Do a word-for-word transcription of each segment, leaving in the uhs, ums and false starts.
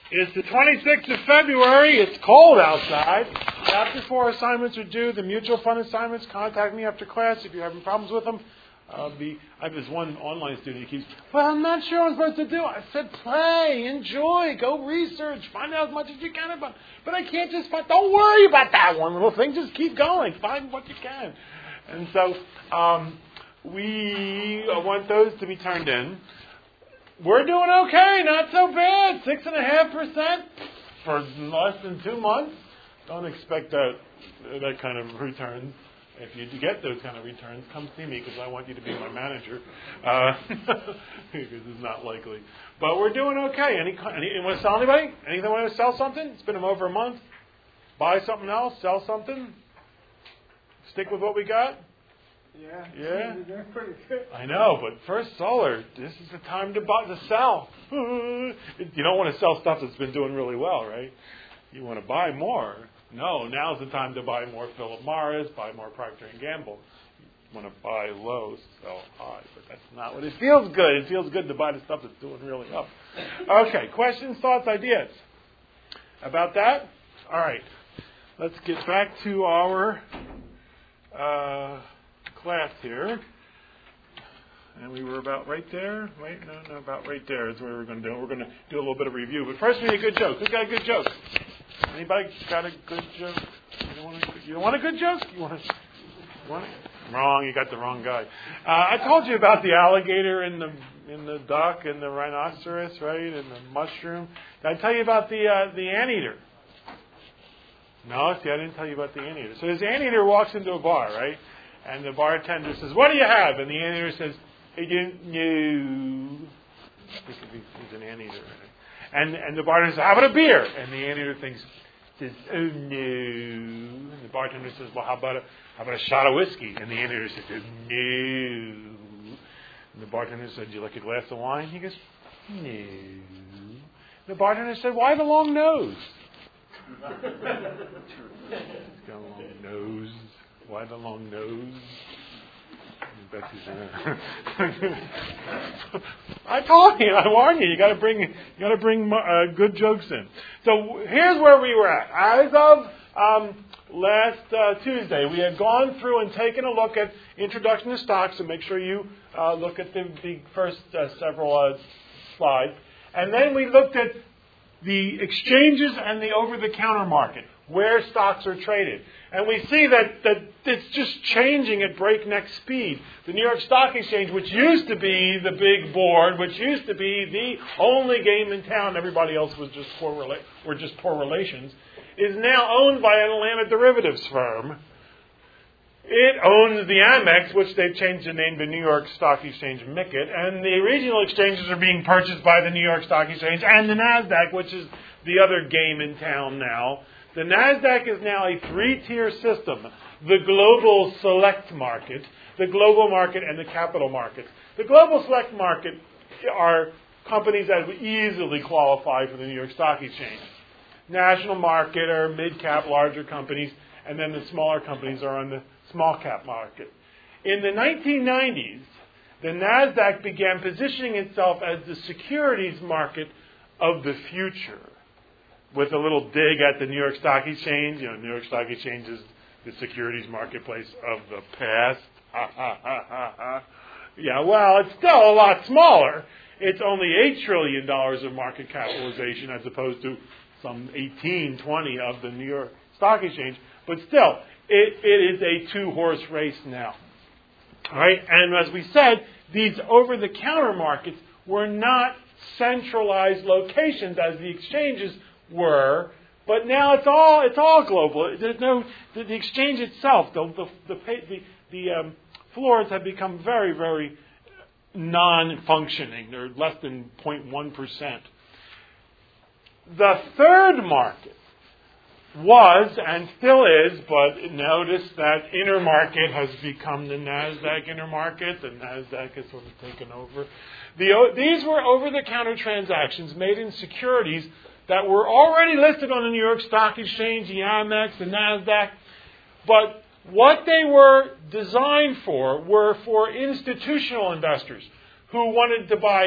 It's the twenty-sixth of February. It's cold outside. After four assignments are due, the mutual fund assignments, contact me after class if you're having problems with them. Uh, be, I have this one online student who keeps, well, I'm not sure what I'm supposed to do. I said, play, enjoy, go research, find out as much as you can about it. But I can't just find, don't worry about that one little thing. Just keep going. Find what you can. And so um, we want those to be turned in. We're doing okay, not so bad. Six and a half percent for less than two months. Don't expect that that kind of return. If you get those kind of returns, come see me because I want you to be my manager. Uh, because it's not likely. But we're doing okay. Any, any you want to sell anybody? Anything want to sell something? It's been over a month. Buy something else. Sell something. Stick with what we got. Yeah. Yeah. You're doing pretty good. I know, but First Solar, this is the time to buy to sell. You don't want to sell stuff that's been doing really well, right? You want to buy more. No, now's the time to buy more Philip Morris, buy more Procter and Gamble. You want to buy low, sell high, but that's not what it feels good. It feels good to buy the stuff that's doing really up. Okay, questions, thoughts, ideas about that? All right, let's get back to our uh, class here. And we were about right there. Wait, no, no, about right there is where we're going to do. We're going to do a little bit of review. But first, we need a good joke. Who's got a good joke? Anybody got a good joke? You don't want a, you don't want a good joke? You want, a, you want a, wrong. You got the wrong guy. Uh, I told you about the alligator and the in the duck and the rhinoceros, right? And the mushroom. Did I tell you about the uh, the anteater? No, see, I didn't tell you about the anteater. So this anteater walks into a bar, right? And the bartender says, "What do you have?" And the anteater says, "I don't know." He's an anteater. Right? And and the bartender says, "How about a beer?" And the anteater thinks, says, "Oh no." And the bartender says, "Well, how about a how about a shot of whiskey?" And the anteater says, "Oh no." And the bartender said, "Do you like a glass of wine?" He goes, "No." And the bartender said, "Why the long nose?" He's got a long nose. Why the long nose? I told you, I warned you. You got to bring, you got to bring uh, good jokes in. So here's where we were at. As of um, last uh, Tuesday, we had gone through and taken a look at Introduction to Stocks. So make sure you uh, look at the, the first uh, several uh, slides, and then we looked at the exchanges and the over-the-counter market, where stocks are traded. And we see that, that it's just changing at breakneck speed. The New York Stock Exchange, which used to be the big board, which used to be the only game in town, everybody else was just poor rela- were just poor relations, is now owned by an Atlanta derivatives firm. It owns the Amex, which they've changed the name to New York Stock Exchange M I C it, and the regional exchanges are being purchased by the New York Stock Exchange and the NASDAQ, which is the other game in town now. The NASDAQ is now a three-tier system. The global select market, the global market, and the capital markets. The global select market are companies that would easily qualify for the New York Stock Exchange. National market are mid-cap, larger companies, and then the smaller companies are on the small-cap market. In the nineteen nineties, the NASDAQ began positioning itself as the securities market of the future, with a little dig at the New York Stock Exchange. You know, New York Stock Exchange is the securities marketplace of the past. Ha, ha, ha, ha, ha. Yeah, well, it's still a lot smaller. It's only eight trillion dollars of market capitalization as opposed to some eighteen, twenty of the New York Stock Exchange. But still, it, it is a two-horse race now. All right? And as we said, these over-the-counter markets were not centralized locations as the exchanges were, but now it's all it's all global. There's no the, the exchange itself. The the the, the, the um, floors have become very very non-functioning. They're less than zero point one percent. The third market was and still is, but notice that intermarket has become the NASDAQ intermarket. The NASDAQ has sort of taken over. The, these were over-the-counter transactions made in securities that were already listed on the New York Stock Exchange, the Amex, the NASDAQ. But what they were designed for were for institutional investors who wanted to buy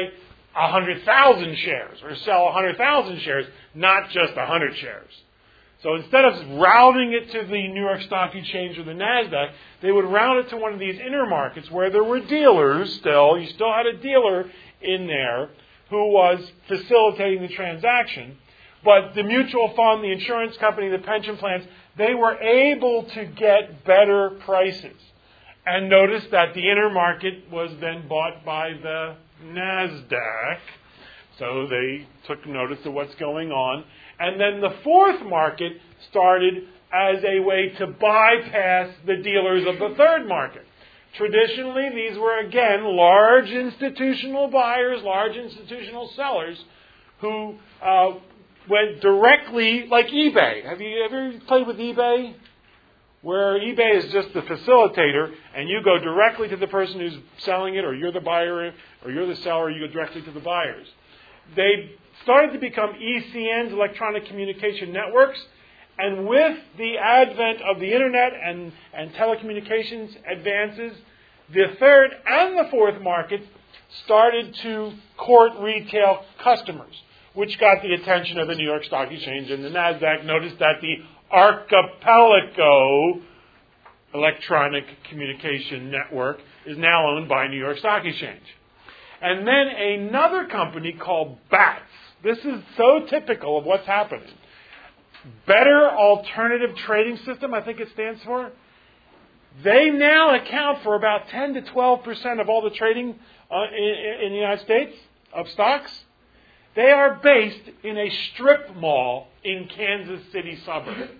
one hundred thousand shares or sell one hundred thousand shares, not just one hundred shares. So instead of routing it to the New York Stock Exchange or the NASDAQ, they would route it to one of these inner markets where there were dealers still. You still had a dealer in there who was facilitating the transaction. But the mutual fund, the insurance company, the pension plans, they were able to get better prices. And notice that the inner market was then bought by the NASDAQ. So they took notice of what's going on. And then the fourth market started as a way to bypass the dealers of the third market. Traditionally, these were, again, large institutional buyers, large institutional sellers who uh, went directly, like eBay. Have you ever played with eBay? Where eBay is just the facilitator, and you go directly to the person who's selling it, or you're the buyer, or you're the seller, you go directly to the buyers. They started to become E C Ns, electronic communication networks, and with the advent of the internet and, and telecommunications advances, the third and the fourth markets started to court retail customers, which got the attention of the New York Stock Exchange and the NASDAQ. Notice that the Archipelago electronic communication network is now owned by New York Stock Exchange. And then another company called BATS. This is so typical of what's happening. Better Alternative Trading System, I think it stands for. They now account for about ten to twelve percent of all the trading uh, in, in the United States of stocks. They are based in a strip mall in Kansas City suburb.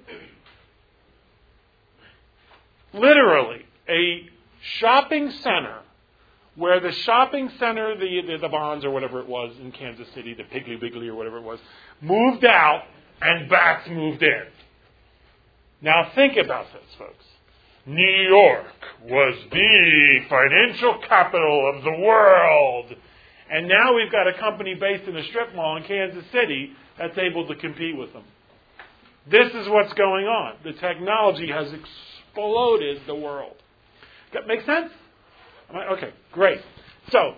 Literally, a shopping center where the shopping center, the, the, the Bonds or whatever it was in Kansas City, the Piggly Wiggly or whatever it was, moved out and BATS moved in. Now think about this, folks. New York was the financial capital of the world. And now we've got a company based in a strip mall in Kansas City that's able to compete with them. This is what's going on. The technology has exploded the world. That make sense? Okay, great. So,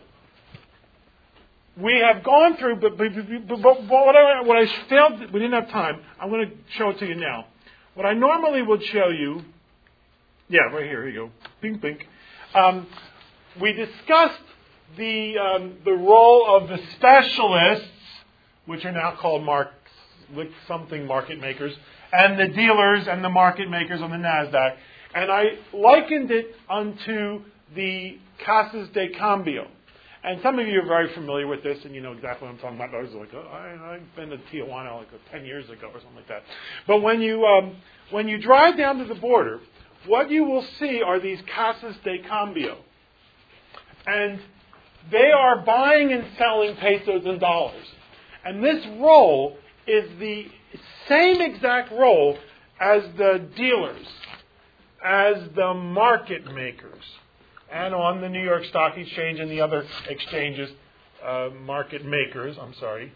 we have gone through, but, but, but, but what, I, what I failed, we didn't have time. I'm going to show it to you now. What I normally would show you, yeah, right here, here you go, bing, bing. Um, we discussed the um, the role of the specialists, which are now called mark, something market makers, and the dealers and the market makers on the NASDAQ. And I likened it unto the Casas de Cambio. And some of you are very familiar with this, and you know exactly what I'm talking about. I was like, oh, I, I've been to Tijuana like ten years ago or something like that. But when you um, when you drive down to the border, what you will see are these Casas de Cambio. And they are buying and selling pesos and dollars. And this role is the same exact role as the dealers, as the market makers. And on the New York Stock Exchange and the other exchanges, uh, market makers, I'm sorry.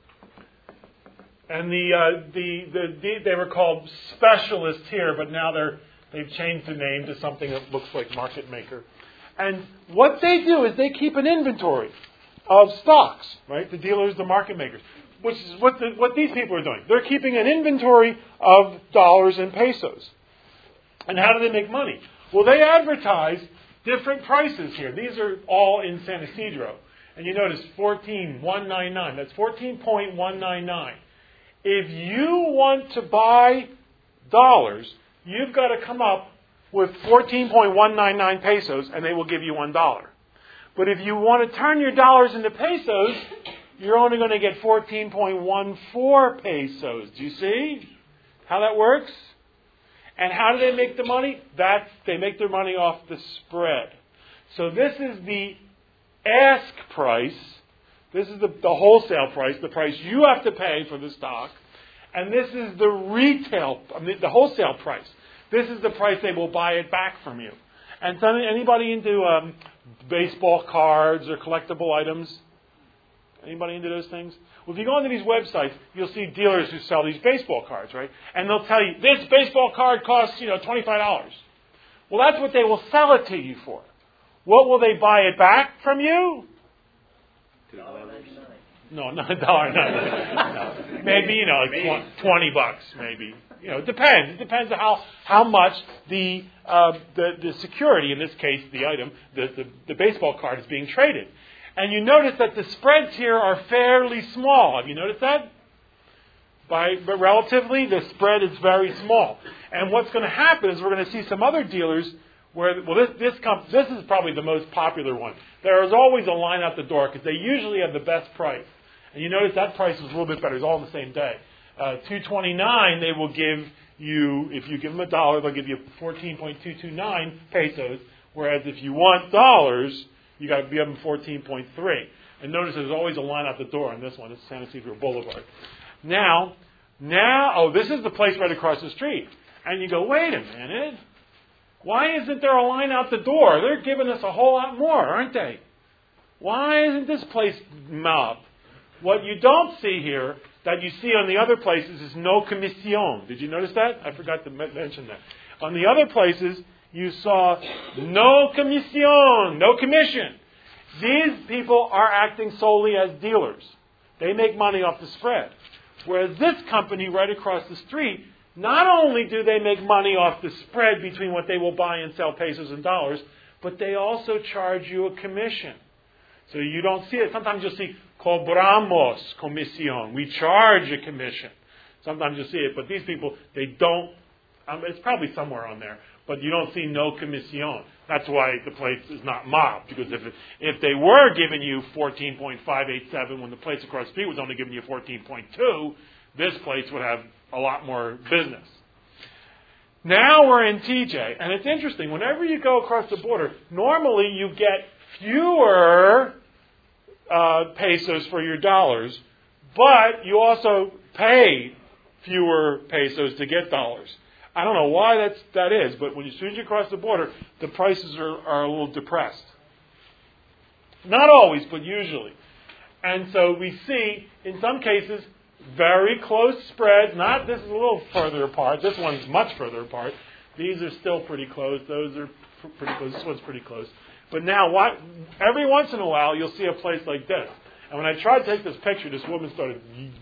And the, uh, the, the, the they were called specialists here, but now they're they've changed the name to something that looks like market maker. And what they do is they keep an inventory of stocks, right? The dealers, the market makers, which is what the, what these people are doing. They're keeping an inventory of dollars and pesos. And how do they make money? Well, they advertise different prices here. These are all in San Isidro. And you notice fourteen thousand one hundred ninety-nine. That's fourteen point one nine nine. If you want to buy dollars, you've got to come up with fourteen point one nine nine pesos, and they will give you one dollar. But if you want to turn your dollars into pesos, you're only going to get fourteen point one four pesos. Do you see how that works? And how do they make the money? That's, they make their money off the spread. So this is the ask price. This is the, the wholesale price, the price you have to pay for the stock. And this is the retail, I mean, the wholesale price. This is the price they will buy it back from you. And so anybody into um, baseball cards or collectible items? Anybody into those things? Well, if you go onto these websites, you'll see dealers who sell these baseball cards, right? And they'll tell you, this baseball card costs, you know, twenty-five dollars. Well, that's what they will sell it to you for. What will they buy it back from you? Two dollars. No, not a dollar. No, no, no. Maybe, you know, like twenty bucks, maybe. You know, it depends. It depends on how, how much the, uh, the the security, in this case, the item, the, the, the baseball card is being traded. And you notice that the spreads here are fairly small. Have you noticed that? By, but relatively, the spread is very small. And what's going to happen is we're going to see some other dealers where, well, this this, comp, this is probably the most popular one. There is always a line out the door because they usually have the best price. And you notice that price is a little bit better. It's all on the same day. Uh, two twenty-nine, they will give you, if you give them a dollar, they'll give you fourteen point two two nine pesos. Whereas if you want dollars, you got to give them fourteen point three. And notice there's always a line out the door on this one. This is San Isidro Boulevard. Now, now, oh, this is the place right across the street. And you go, wait a minute. Why isn't there a line out the door? They're giving us a whole lot more, aren't they? Why isn't this place mobbed? What you don't see here, that you see on the other places, is no comisión. Did you notice that? I forgot to mention that. On the other places, you saw no comisión, no commission. These people are acting solely as dealers. They make money off the spread. Whereas this company right across the street, not only do they make money off the spread between what they will buy and sell pesos and dollars, but they also charge you a commission. So you don't see it. Sometimes you'll see cobramos comisión. We charge a commission. Sometimes you'll see it. But these people, they don't. Um, it's probably somewhere on there. But you don't see no comisión. That's why the place is not mobbed. Because if it, if they were giving you fourteen point five eight seven when the place across the street was only giving you fourteen point two, this place would have a lot more business. Now we're in T J. And it's interesting. Whenever you go across the border, normally you get fewer uh, pesos for your dollars, but you also pay fewer pesos to get dollars. I don't know why that's, that is, but when you, as soon as you cross the border, the prices are, are a little depressed. Not always, but usually. And so we see, in some cases, very close spreads. Not, this is a little further apart. This one's much further apart. These are still pretty close. Those are pr- pretty close. This one's pretty close. But now, what, every once in a while, you'll see a place like this. And when I tried to take this picture, this woman started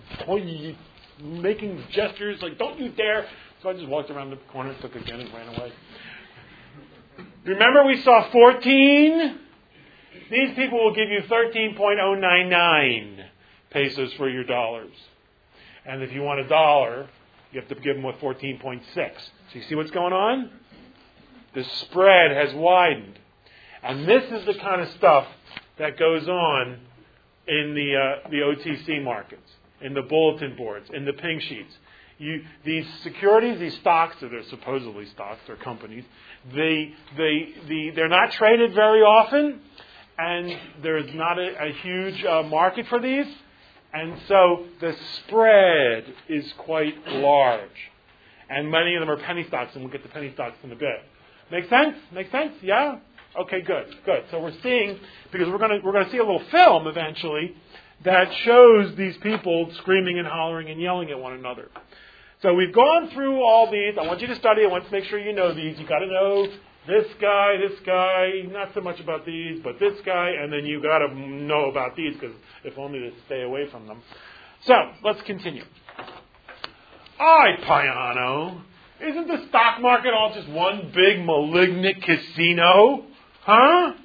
making gestures like, don't you dare. So I just walked around the corner, took again, and ran away. Remember we saw fourteen? These people will give you thirteen point oh nine nine pesos for your dollars. And if you want a dollar, you have to give them with fourteen point six. So you see what's going on? The spread has widened. And this is the kind of stuff that goes on in the uh, the O T C markets, in the bulletin boards, in the pink sheets. You, these securities, these stocks, or they're supposedly stocks, they're companies, they, they, the, they're not traded very often, and there's not a, a huge uh, market for these, and so the spread is quite large. And many of them are penny stocks, and we'll get to penny stocks in a bit. Make sense? Make sense? Yeah? Okay, good, good. So we're seeing, because we're going to we're going to see a little film eventually that shows these people screaming and hollering and yelling at one another. So we've gone through all these. I want you to study. I want to make sure you know these. You've got to know this guy, this guy, not so much about these, but this guy, and then you've got to know about these, because if only to stay away from them. So, let's continue. Ay, Payano, isn't the stock market all just one big malignant casino? Huh?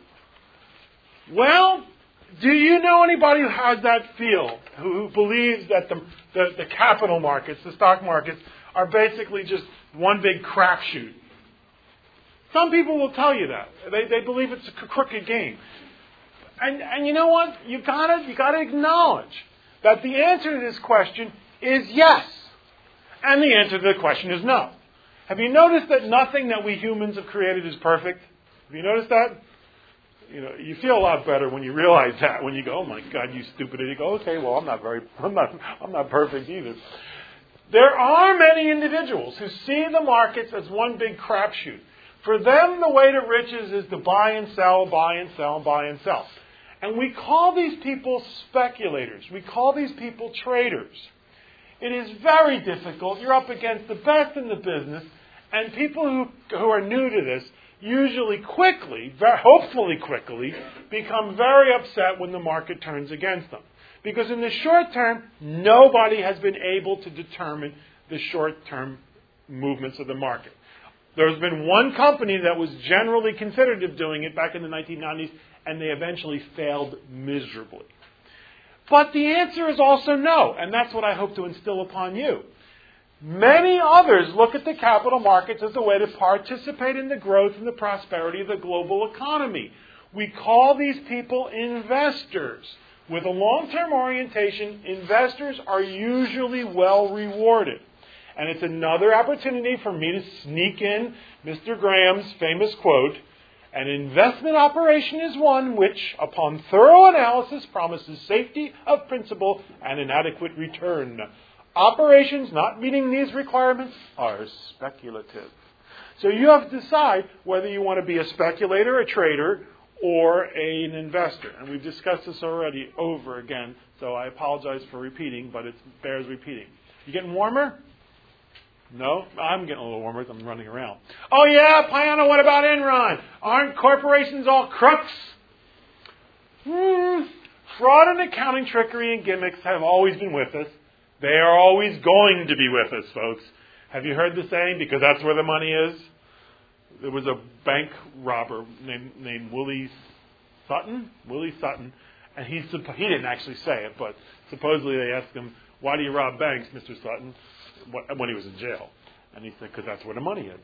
Well, do you know anybody who has that feel, who, who believes that the, the, the capital markets, the stock markets, are basically just one big crapshoot? Some people will tell you that. They, they believe it's a crooked game. And, and you know what? You gotta, you gotta acknowledge that the answer to this question is yes. And the answer to the question is no. Have you noticed that nothing that we humans have created is perfect? Have you noticed that? You know, you feel a lot better when you realize that. When you go, "Oh my God, you stupid idiot!" You go, "Okay, well, I'm not very, I'm not, I'm not perfect either." There are many individuals who see the markets as one big crapshoot. For them, the way to riches is to buy and sell, buy and sell, buy and sell. And we call these people speculators. We call these people traders. It is very difficult. You're up against the best in the business, and people who who are new to this usually quickly, very, hopefully quickly, become very upset when the market turns against them. Because in the short term, nobody has been able to determine the short-term movements of the market. There's been one company that was generally considered of doing it back in the nineteen nineties, and they eventually failed miserably. But the answer is also no, and that's what I hope to instill upon you. Many others look at the capital markets as a way to participate in the growth and the prosperity of the global economy. We call these people investors. With a long-term orientation, investors are usually well rewarded. And it's another opportunity for me to sneak in Mister Graham's famous quote, "An investment operation is one which, upon thorough analysis, promises safety of principal and an adequate return. Operations not meeting these requirements are speculative." So you have to decide whether you want to be a speculator, a trader, or a, an investor. And we've discussed this already over again, so I apologize for repeating, but it bears repeating. You getting warmer? No? I'm getting a little warmer as I'm running around. Oh yeah, Piano, what about Enron? Aren't corporations all crooks? Hmm. Fraud and accounting trickery and gimmicks have always been with us. They are always going to be with us, folks. Have you heard the saying, because that's where the money is? There was a bank robber named, named Willie Sutton, Willie Sutton, and he, he didn't actually say it, but supposedly they asked him, "Why do you rob banks, Mister Sutton?" when he was in jail. And he said, "Because that's where the money is."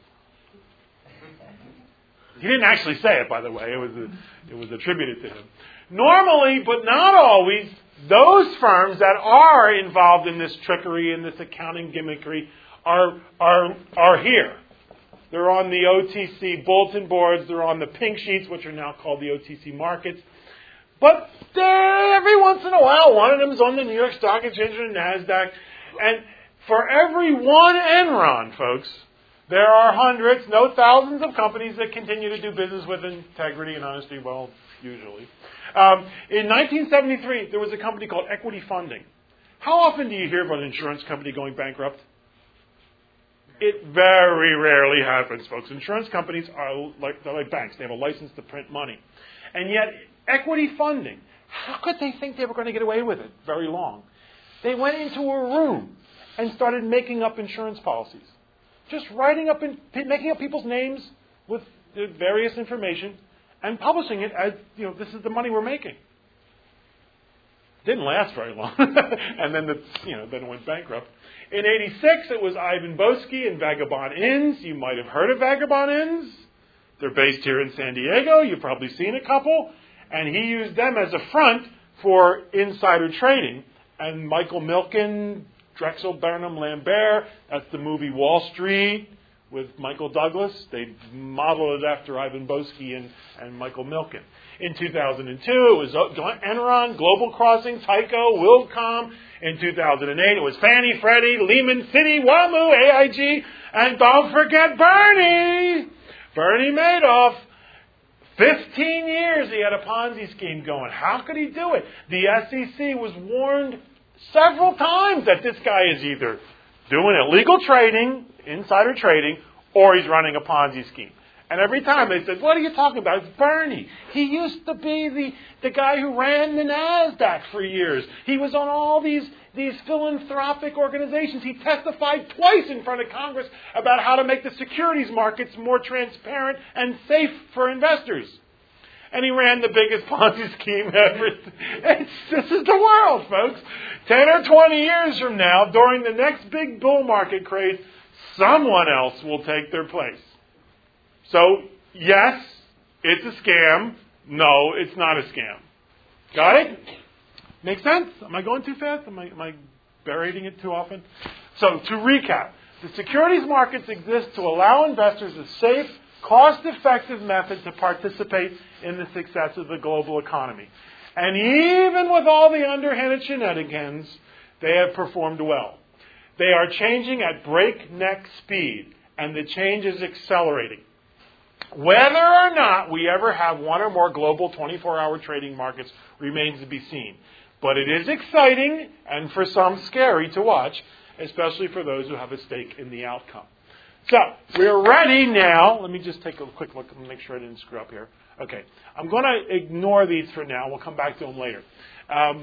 He didn't actually say it, by the way. It was a, it was attributed to him. Normally, but not always, those firms that are involved in this trickery and this accounting gimmickry are are are here. They're on the O T C bulletin boards. They're on the pink sheets, which are now called the O T C markets. But every once in a while, one of them is on the New York Stock Exchange or NASDAQ. And for every one Enron, folks, there are hundreds, no thousands of companies that continue to do business with integrity and honesty, well, usually. Um, in nineteen seventy-three, there was a company called Equity Funding. How often do you hear of an insurance company going bankrupt? It very rarely happens, folks. Insurance companies are like, they're like banks. They have a license to print money. And yet, Equity Funding, how could they think they were going to get away with it very long? They went into a room and started making up insurance policies. Just writing up and making up people's names with various information and publishing it as, you know, this is the money we're making. Didn't last very long. And then, the, you know, then it went bankrupt. In eighty-six, it was Ivan Boesky and Vagabond Inns. You might have heard of Vagabond Inns. They're based here in San Diego. You've probably seen a couple. And he used them as a front for insider trading. And Michael Milken, Drexel Burnham Lambert, that's the movie Wall Street with Michael Douglas. They modeled it after Ivan Boesky and, and Michael Milken. In two thousand two, it was Enron, Global Crossing, Tyco, WorldCom. In two thousand eight, it was Fannie, Freddie, Lehman, Citi, WAMU, A I G, and don't forget Bernie! Bernie Madoff. fifteen years he had a Ponzi scheme going. How could he do it? The S E C was warned several times that this guy is either doing illegal trading, insider trading, or he's running a Ponzi scheme. And every time they said, "What are you talking about?" It's Bernie. He used to be the, the guy who ran the NASDAQ for years. He was on all these, these philanthropic organizations. He testified twice in front of Congress about how to make the securities markets more transparent and safe for investors. And he ran the biggest Ponzi scheme ever. It's, this is the world, folks. Ten or twenty years from now, during the next big bull market craze, someone else will take their place. So, yes, it's a scam. No, it's not a scam. Got it? Make sense? Am I going too fast? Am I, am I berating it too often? So, to recap, the securities markets exist to allow investors a safe, cost-effective method to participate in the success of the global economy. And even with all the underhanded shenanigans, they have performed well. They are changing at breakneck speed, and the change is accelerating. Whether or not we ever have one or more global twenty-four hour trading markets remains to be seen. But it is exciting, and for some scary to watch, especially for those who have a stake in the outcome. So, we're ready now. Let me just take a quick look and make sure I didn't screw up here. Okay, I'm going to ignore these for now. We'll come back to them later. Um,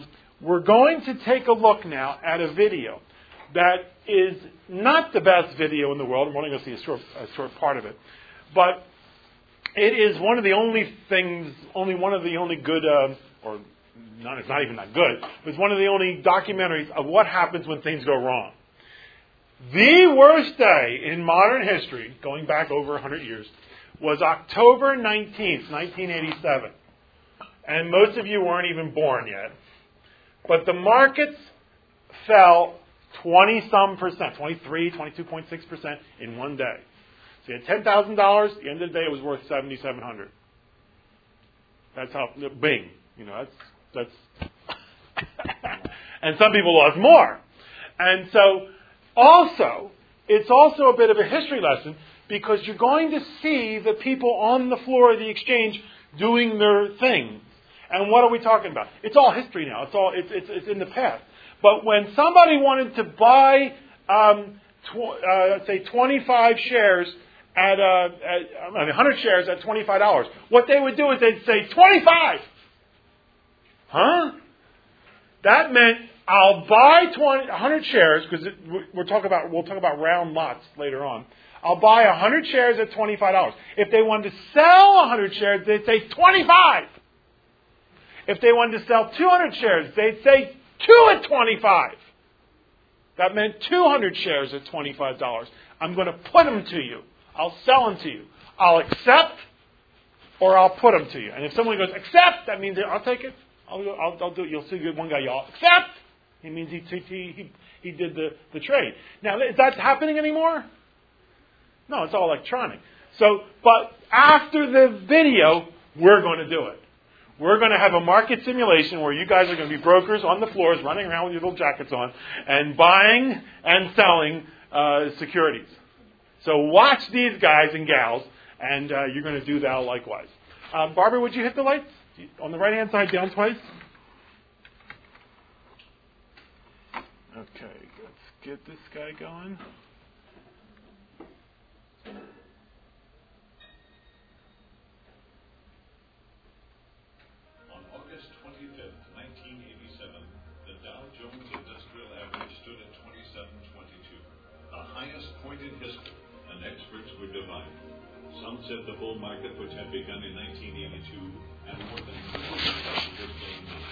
we're going to take a look now at a video that is not the best video in the world. I'm only going to see a short, a short part of it. But it is one of the only things, only one of the only good, uh, or not, it's not even that good, but it's one of the only documentaries of what happens when things go wrong. The worst day in modern history, going back over one hundred years, was October nineteenth, nineteen eighty-seven. And most of you weren't even born yet. But the markets fell twenty-some percent, twenty-three, twenty-two point six percent in one day. So you had ten thousand dollars, at the end of the day it was worth seven thousand seven hundred dollars. That's how, bing. You know, that's, that's, and some people lost more. And so, also, it's also a bit of a history lesson because you're going to see the people on the floor of the exchange doing their things. And what are we talking about? It's all history now. It's all it's it's, it's in the past. But when somebody wanted to buy, um, tw- uh, say, twenty-five shares at, uh, at I mean, one hundred shares at twenty-five dollars, what they would do is they'd say twenty-five. Huh? That meant I'll buy twenty, one hundred shares because we're talking about we'll talk about round lots later on. I'll buy one hundred shares at twenty-five dollars. If they wanted to sell one hundred shares, they'd say twenty-five. If they wanted to sell two hundred shares, they'd say two at twenty-five. That meant two hundred shares at twenty-five dollars. I'm going to put them to you. I'll sell them to you. I'll accept or I'll put them to you. And if someone goes, accept, that means I'll take it. I'll, I'll, I'll do it. You'll see one guy yell, accept. He means he, he, he, he did the, the trade. Now, is that happening anymore? No, it's all electronic. So, but after the video, we're going to do it. We're going to have a market simulation where you guys are going to be brokers on the floors running around with your little jackets on and buying and selling uh, securities. So watch these guys and gals, and uh, you're going to do that likewise. Uh, Barbara, would you hit the lights? On the right-hand side, down twice. Okay, let's get this guy going. twenty-fifth, nineteen eighty-seven, the Dow Jones Industrial Average stood at twenty-seven twenty-two, the highest point in history, and experts were divided. Some said the bull market, which had begun in nineteen eighty-two, and more than twenty percent was going on.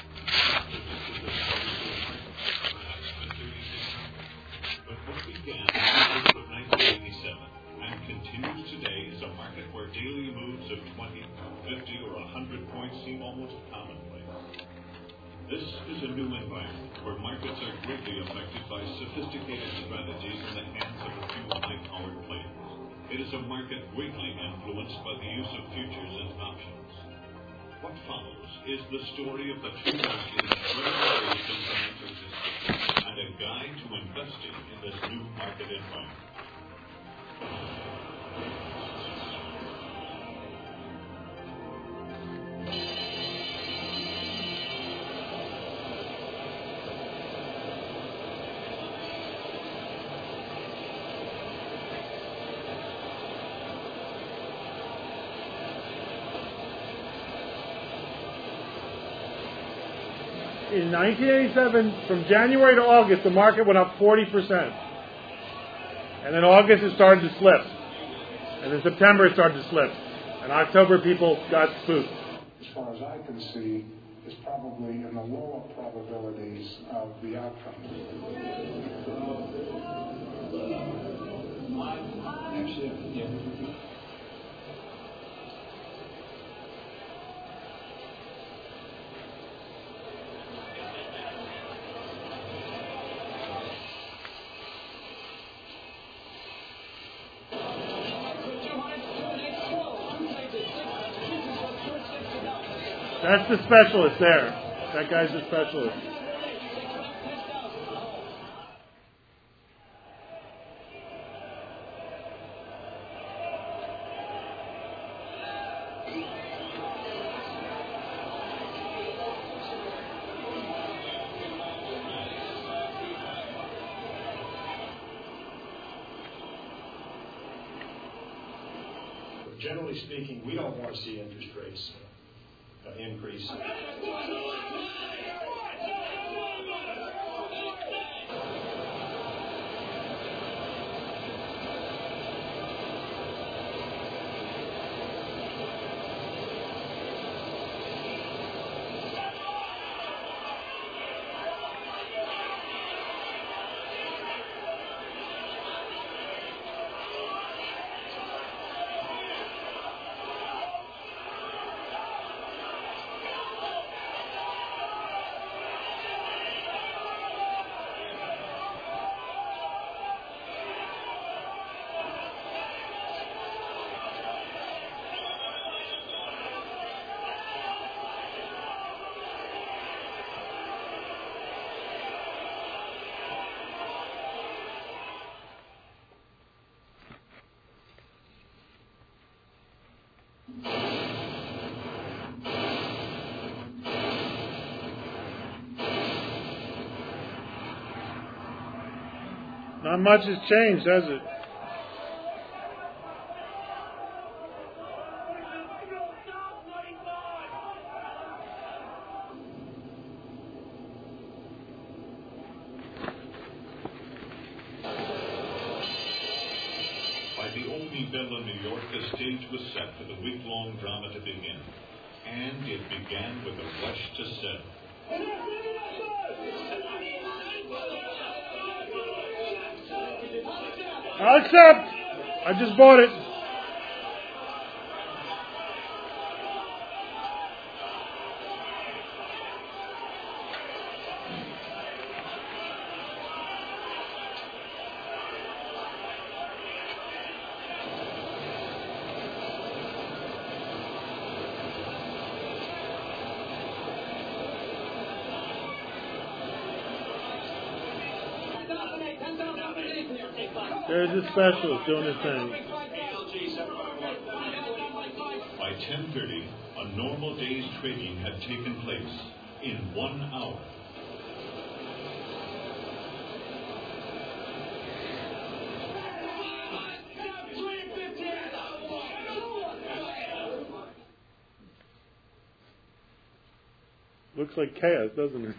But what began in April of nineteen eighty-seven and continues today is a market where daily moves of twenty, fifty, or one hundred points seem almost commonplace. This is a new environment where markets are greatly affected by sophisticated strategies in the hands of a few high-powered players. It is a market greatly influenced by the use of futures and options. What follows is the story of the true market in various financial systems and a guide to investing in this new market environment. In nineteen eighty-seven, from January to August, the market went up forty percent. And then August it started to slip. And then September it started to slip. And October people got spooked. As far as I can see, is probably in the lower probabilities of the outcome. Actually, yeah. That's the specialist there. That guy's the specialist. Generally speaking, we don't want to see interest rates uh, increase. Not much has changed, has it? By the Omni Bella, New York, the stage was set for the week-long drama to begin. And it began with a rush to set. I'll accept. I just bought it. There's a special doing his thing. By ten thirty, a normal day's trading had taken place in one hour. Looks like chaos, doesn't it?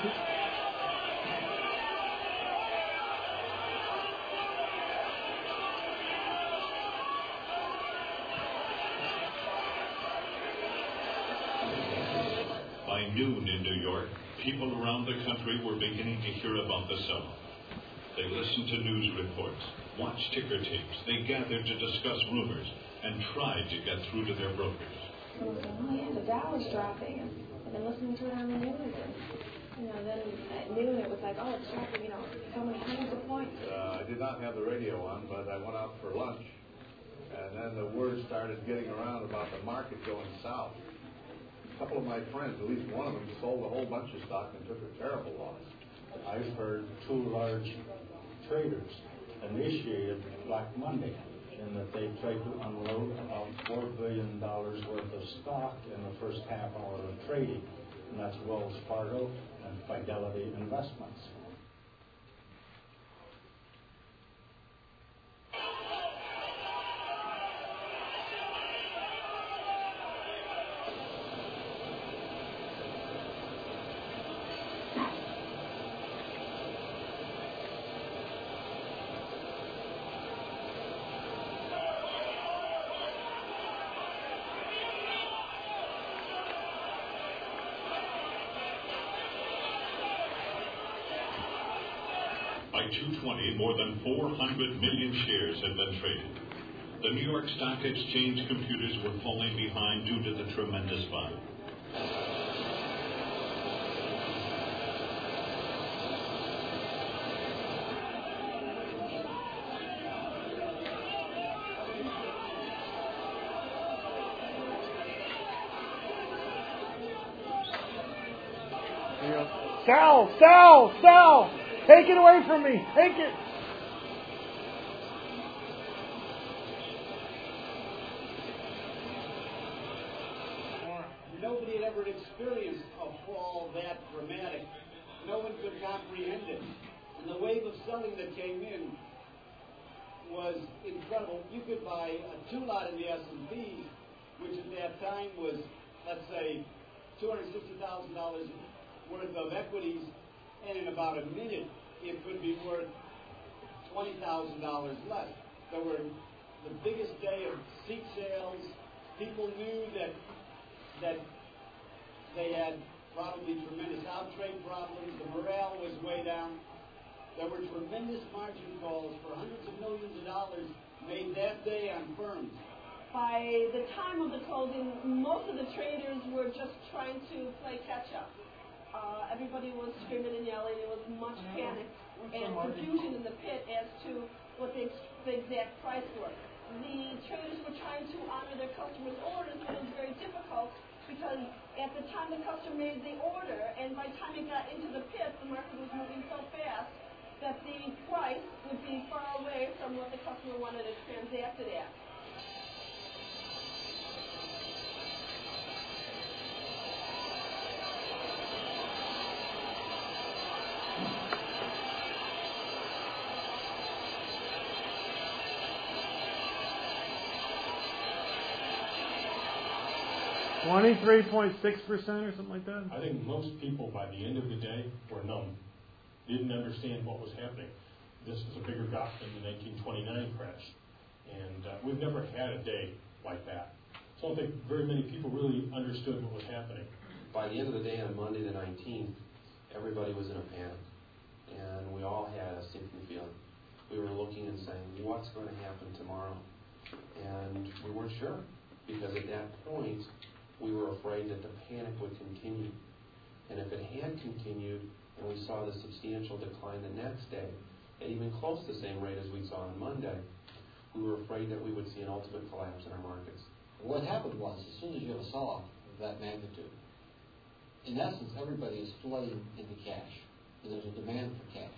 By noon in New York, people around the country were beginning to hear about the sell-off. They listened to news reports, watched ticker tapes, they gathered to discuss rumors, and tried to get through to their brokers. Oh yeah, the Dow was dropping, and I've been listening to it on the news, and you know, then at noon it was like, oh, it's dropping, you know, so many hundreds of points. Uh, I did not have the radio on, but I went out for lunch, and then the word started getting around about the market going south. A couple of my friends, at least one of them, sold a whole bunch of stock and took a terrible loss. I've heard two large traders initiated Black Monday, in that they tried to unload about four billion dollars worth of stock in the first half hour of trading, and that's Wells Fargo and Fidelity Investments. By two twenty, more than four hundred million shares had been traded. The New York Stock Exchange computers were falling behind due to the tremendous volume. Sell, sell, sell! Take it away from me! Take it! Nobody had ever experienced a fall that dramatic. No one could comprehend it. And the wave of selling that came in was incredible. You could buy a two-lot in the S and P, which at that time was, let's say, two hundred sixty thousand dollars worth of equities, and in about a minute, it could be worth twenty thousand dollars less. There were the biggest day of seat sales. People knew that that they had probably tremendous out-trade problems. The morale was way down. There were tremendous margin calls for hundreds of millions of dollars made that day on firms. By the time of the closing, most of the traders were just trying to play catch-up. Uh, everybody was screaming and yelling. There was much panic and confusion in the pit as to what the, the exact price was. The traders were trying to honor their customers' orders, but it was very difficult because at the time the customer made the order, and by the time it got into the pit, the market was moving so fast that the price would be far away from what the customer wanted to transact it at. twenty-three point six percent or something like that? I think most people, by the end of the day, were numb. Didn't understand what was happening. This was a bigger gulf than the nineteen twenty-nine crash. And uh, we've never had a day like that. So I don't think very many people really understood what was happening. By the end of the day on Monday the nineteenth, everybody was in a panic. And we all had a sinking feeling. We were looking and saying, what's going to happen tomorrow? And we weren't sure. Because at that point, we were afraid that the panic would continue. And if it had continued, and we saw the substantial decline the next day, at even close to the same rate as we saw on Monday, we were afraid that we would see an ultimate collapse in our markets. What happened was, as soon as you have a sell-off of that magnitude, in essence, everybody is flooding into cash. And there's a demand for cash.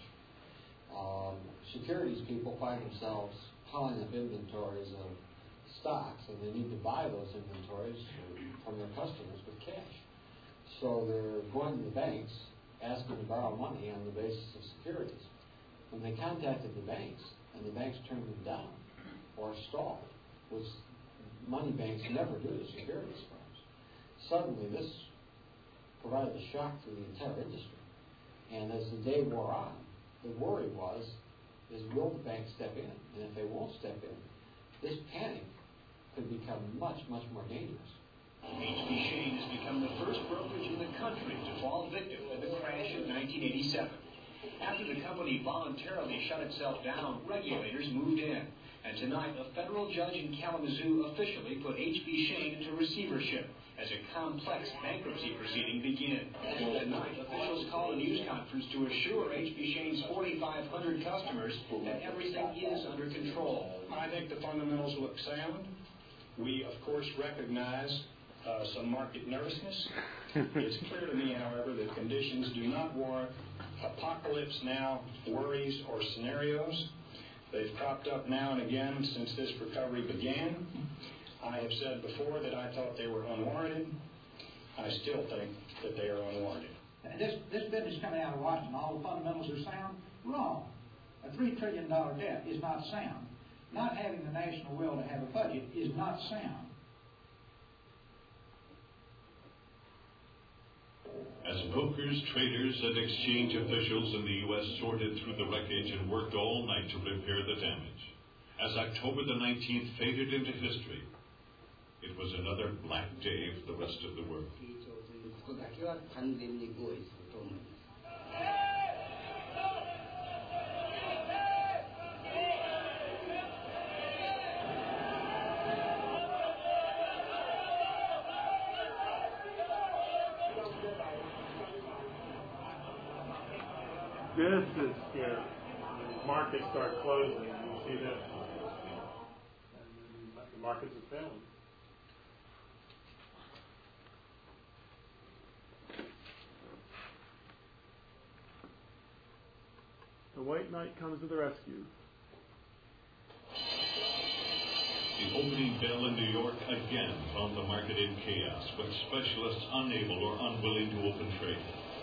Um, securities people find themselves piling up inventories of stocks, and they need to buy those inventories from their customers with cash. So they're going to the banks, asking to borrow money on the basis of securities. When they contacted the banks, and the banks turned them down or stalled, which money banks never do to securities firms, suddenly this provided a shock to the entire industry. And as the day wore on, the worry was, is will the banks step in? And if they won't step in, this panic could become much, much more dangerous. H B Shane has become the first brokerage in the country to fall victim to the crash of nineteen eighty-seven. After the company voluntarily shut itself down, regulators moved in. And tonight, a federal judge in Kalamazoo officially put H B Shane into receivership as a complex bankruptcy proceeding begins. Tonight, officials called a news conference to assure H B Shane's forty-five hundred customers that everything is under control. I think the fundamentals look sound. We, of course, recognize uh, some market nervousness. It's clear to me, however, that conditions do not warrant apocalypse now worries or scenarios. They've cropped up now and again since this recovery began. I have said before that I thought they were unwarranted. I still think that they are unwarranted. This, this business coming out of Washington, all the fundamentals are sound? Wrong. A three trillion dollars debt is not sound. Not having the national will to have a budget is not sound. As brokers, traders, and exchange officials in the U S sorted through the wreckage and worked all night to repair the damage, as October the nineteenth faded into history, it was another black day for the rest of the world. This is where the markets start closing. You see this? And the markets are failing. The white knight comes to the rescue. The opening bell in New York again found the market in chaos, with specialists unable or unwilling to open trade.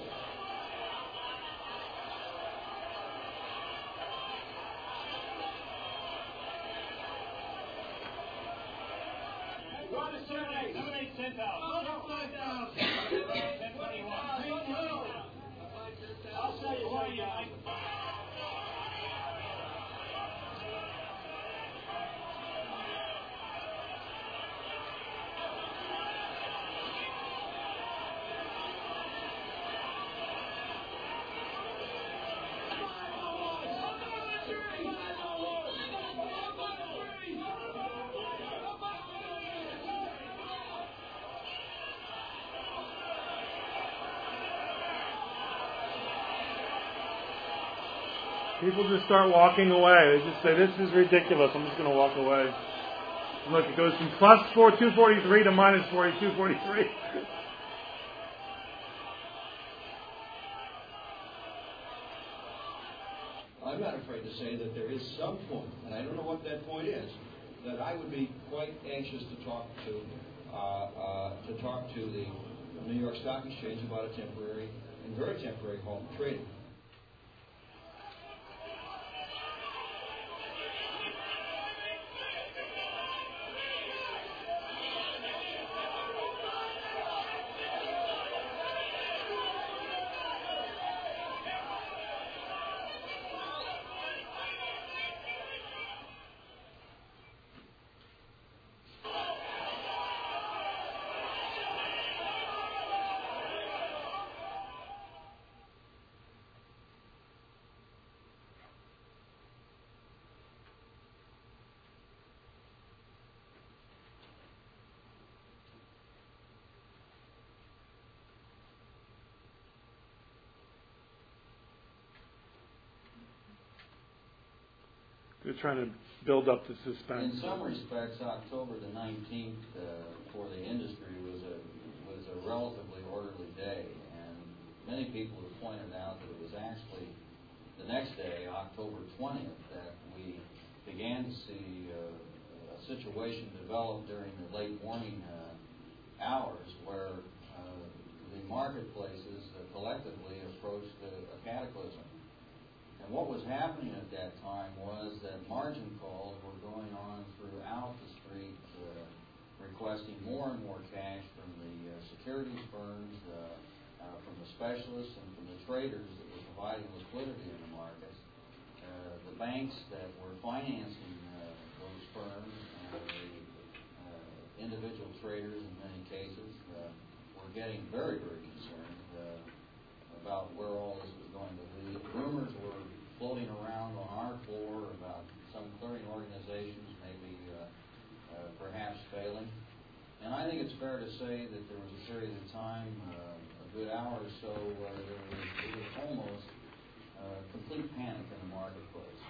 People just start walking away. They just say, this is ridiculous. I'm just going to walk away. And look, it goes from plus four two forty-three to minus forty-two forty-three. I'm not afraid to say that there is some point, and I don't know what that point is, that I would be quite anxious to talk to uh, uh, to talk to the New York Stock Exchange about a temporary and very temporary halt in trading. they're trying to build up the suspense. In some respects, October the nineteenth uh, for the industry was a was a relatively orderly day, and many people have pointed out that it was actually the next day, October twentieth, that we began to see uh, a situation develop during the late morning uh, hours where uh, the marketplaces uh, collectively approached a, a cataclysm. And what was happening at that time was that margin calls were going on throughout the street, uh, requesting more and more cash from the uh, securities firms, uh, uh, from the specialists, and from the traders that were providing liquidity in the markets. Uh, the banks that were financing uh, those firms and the uh, individual traders in many cases uh, were getting very, very concerned uh, about where all this was going to lead. Rumors were floating around on our floor about some clearing organizations maybe uh, uh, perhaps failing. And I think it's fair to say that there was a period of time, uh, a good hour or so, where there was, there was almost uh, complete panic in the marketplace.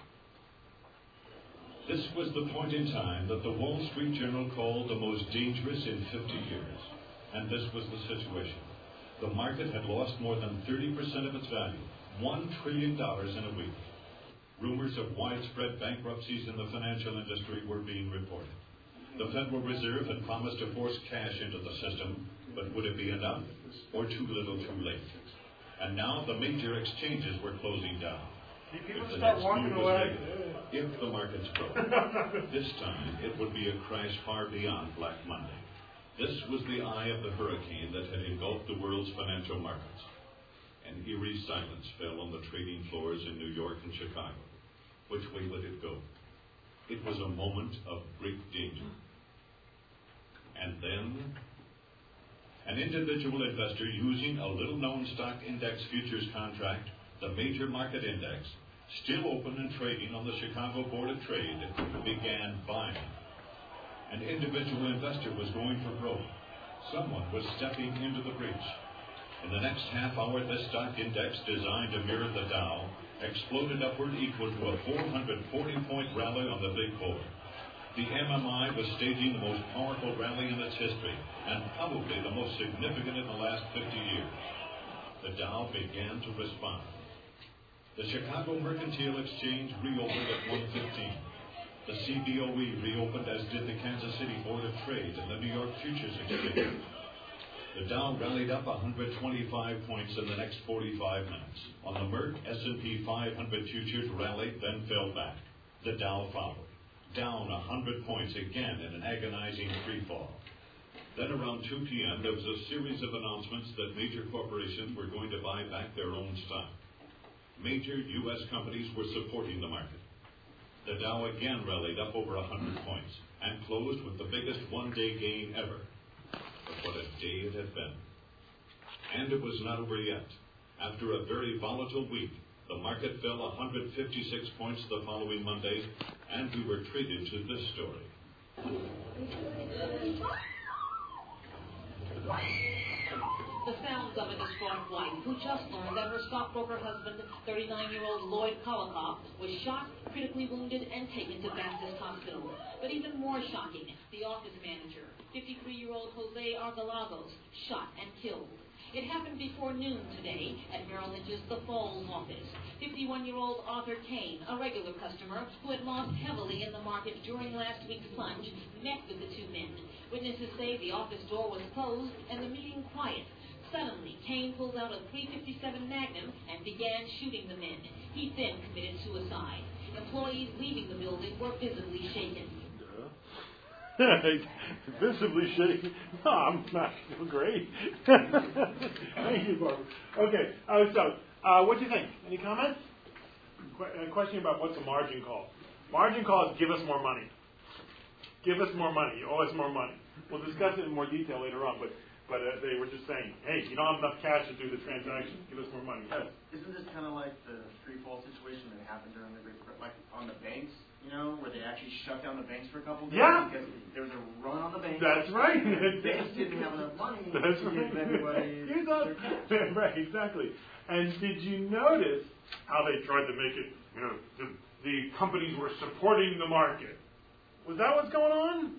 This was the point in time that the Wall Street Journal called the most dangerous in fifty years. And this was the situation. The market had lost more than thirty percent of its value, one trillion dollars in a week. Rumors of widespread bankruptcies in the financial industry were being reported. The Federal Reserve had promised to force cash into the system, but would it be enough or too little too late? And now the major exchanges were closing down. If the next move was negative, if the markets broke, this time it would be a crash far beyond Black Monday. This was the eye of the hurricane that had engulfed the world's financial markets. An eerie silence fell on the trading floors in New York and Chicago. Which way would it go? It was a moment of great danger. And then, an individual investor using a little-known stock index futures contract, the major market index, still open and trading on the Chicago Board of Trade, began buying. An individual investor was going for broke. Someone was stepping into the breach. In the next half hour, this stock index, designed to mirror the Dow, exploded upward equal to a four hundred forty point rally on the Big Four. The M M I was staging the most powerful rally in its history, and probably the most significant in the last fifty years. The Dow began to respond. The Chicago Mercantile Exchange reopened at one fifteen. The C B O E reopened, as did the Kansas City Board of Trade and the New York Futures Exchange. The Dow rallied up one hundred twenty-five points in the next forty-five minutes. On the Merc, S and P five hundred futures rallied, then fell back. The Dow followed, down one hundred points again in an agonizing free fall. Then around two p.m., there was a series of announcements that major corporations were going to buy back their own stock. Major U S companies were supporting the market. The Dow again rallied up over one hundred points and closed with the biggest one-day gain ever. But what a day it had been. And it was not over yet. After a very volatile week, the market fell one hundred fifty-six points the following Monday, and we were treated to this story. The sounds of a distraught wife who just learned that her stockbroker husband, thirty-nine-year-old Lloyd Kolikoff, was shot, critically wounded, and taken to Baptist Hospital. But even more shocking, the office manager, fifty-three-year-old Jose Argalagos, shot and killed. It happened before noon today at Merrill Lynch's The Falls office. fifty-one-year-old Arthur Kane, a regular customer who had lost heavily in the market during last week's plunge, met with the two men. Witnesses say the office door was closed and the meeting quiet. Suddenly, Kane pulled out a three fifty-seven Magnum and began shooting the men. He then committed suicide. Employees leaving the building were visibly shaken. Visibly shaken? No, I'm not so great. Thank you, Barbara. Okay, uh, so uh, what do you think? Any comments? Qu- a question about what's a margin call. Margin call is give us more money. Give us more money. You owe us more money. We'll discuss it in more detail later on, but but uh, they were just saying, hey, you don't have enough cash to do the transaction. Give us more money. Yes. Isn't this kind of like the free fall situation that happened during the Great Depression, like on the banks, you know, where they actually shut down the banks for a couple of days Yeah. because there was a run on the banks. That's right. The banks didn't have enough money That's to right. give everybody You thought, their cash. right, exactly. And did you notice how they tried to make it, you know, just the companies were supporting the market. Was that what's going on?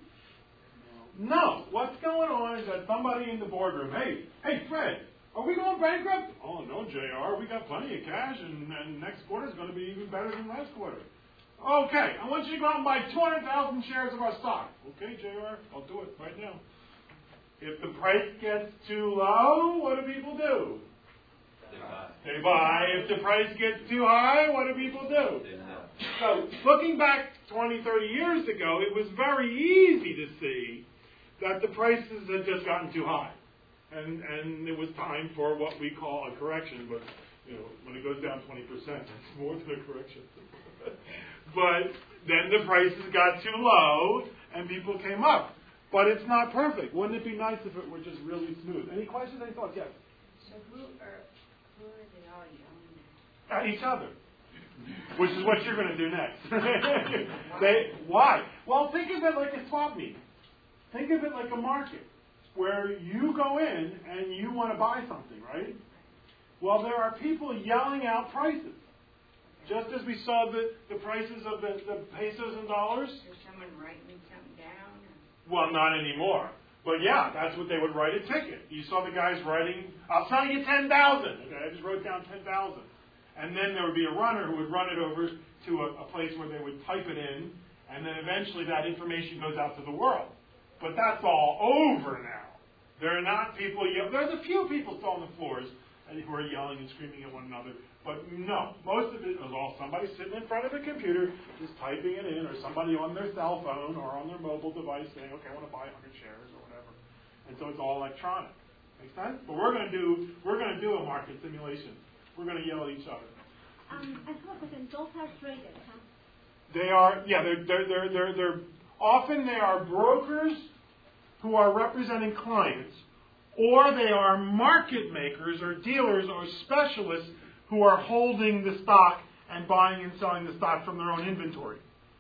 No. What's going on is that somebody in the boardroom, hey, hey, Fred, are we going bankrupt? Oh, no, J R, we got plenty of cash, and, and next quarter is going to be even better than last quarter. Okay, I want you to go out and buy two hundred thousand shares of our stock. Okay, J R, I'll do it right now. If the price gets too low, what do people do? They buy. They buy. If the price gets too high, what do people do? They sell. So, looking back twenty, thirty years ago, it was very easy to see that the prices had just gotten too high. And, and it was time for what we call a correction. But, you know, when it goes down twenty percent, that's more than a correction. But then the prices got too low, and people came up. But it's not perfect. Wouldn't it be nice if it were just really smooth? Any questions, any thoughts? Yes? So who are, who are they all yelling At each other. Which is what you're going to do next. they, why? Well, think of it like a swap meet. Think of it like a market where you go in and you want to buy something, right? Well, there are people yelling out prices. Just as we saw the, the prices of the, the pesos and dollars. Is someone writing something down? Well, not anymore. But yeah, that's what they would write a ticket. You saw the guys writing, I'll sell you ten thousand. Okay, I just wrote down ten thousand. And then there would be a runner who would run it over to a, a place where they would type it in, and then eventually that information goes out to the world. But that's all over now. There are not people, ye- there's a few people still on the floors who are yelling and screaming at one another. But no, most of it was all somebody sitting in front of a computer just typing it in, or somebody on their cell phone or on their mobile device saying, okay, I want to buy one hundred shares or whatever. And so it's all electronic. Make sense? But we're going to do we're going to do a market simulation. We're going to yell at each other. Um, I have a question. Those are traders, huh? They are, yeah, they're they're they're they're, they're often they are brokers who are representing clients, or they are market makers or dealers or specialists who are holding the stock and buying and selling the stock from their own inventory.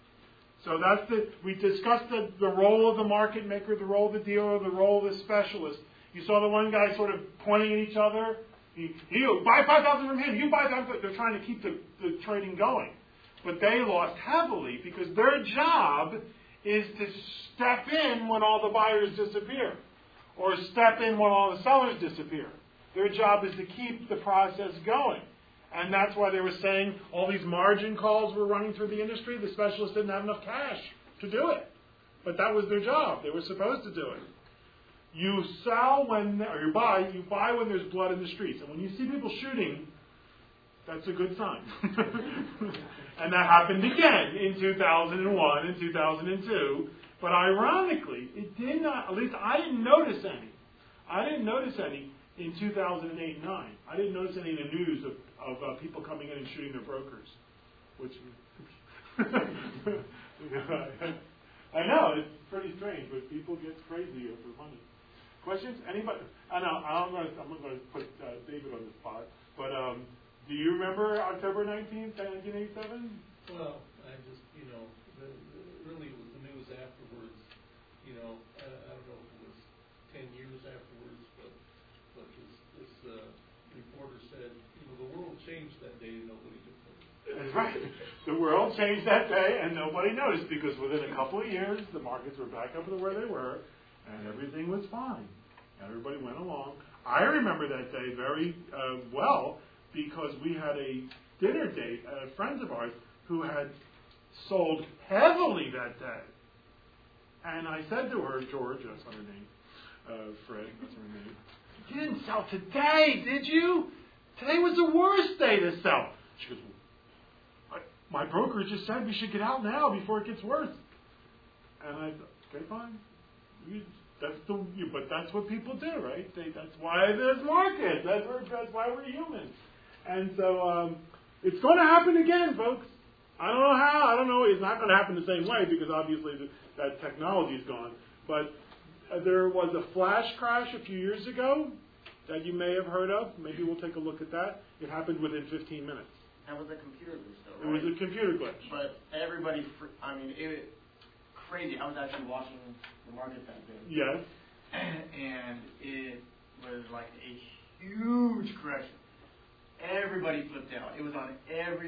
So that's the, we discussed the, the role of the market maker, the role of the dealer, the role of the specialist. You saw the one guy sort of pointing at each other. He, you buy five thousand from him, you buy five thousand. They're trying to keep the, the trading going. But they lost heavily because their job is to step in when all the buyers disappear, or step in when all the sellers disappear. Their job is to keep the process going. And that's why they were saying all these margin calls were running through the industry. The specialists didn't have enough cash to do it. But that was their job. They were supposed to do it. You sell when, or you buy, you buy when there's blood in the streets. And when you see people shooting, that's a good sign. And that happened again in two thousand one and two thousand two. But ironically, it did not, at least I didn't notice any. I didn't notice any in two thousand eight and nine. I didn't notice any in the news of, of uh, people coming in and shooting their brokers. Which, I know, it's pretty strange, but people get crazy over money. Questions? Anybody? I know, I'm going to, I'm going to put uh, David on the spot, but um, do you remember October nineteenth, nineteen eighty-seven? Well, I just, you know, the, the, really it was the news afterwards. You know, I, I don't know if it was ten years afterwards, but but this, this uh, reporter said, you know, the world changed that day and nobody did notice. That's right. The world changed that day and nobody noticed because within a couple of years the markets were back up to where they were and everything was fine. Everybody went along. I remember that day very uh, well because we had a dinner date at uh, friends of ours who had sold heavily that day. And I said to her, George, that's her name, uh, Fred, that's her name, you didn't sell today, did you? Today was the worst day to sell. She goes, my broker just said we should get out now before it gets worse. And I thought, okay, fine. You, that's the, you, but that's what people do, right? They, that's why there's markets. That's, where, that's why we're human. And so um, it's going to happen again, folks. I don't know how. I don't know. It's not going to happen the same way because obviously the, that technology is gone. But uh, there was a flash crash a few years ago that you may have heard of. Maybe we'll take a look at that. It happened within fifteen minutes. That was a computer glitch, though, It right? was a computer glitch. But everybody, fr- I mean, it crazy. I was actually watching the market that day. Yes. And it was like a huge correction. Everybody flipped out. It was on every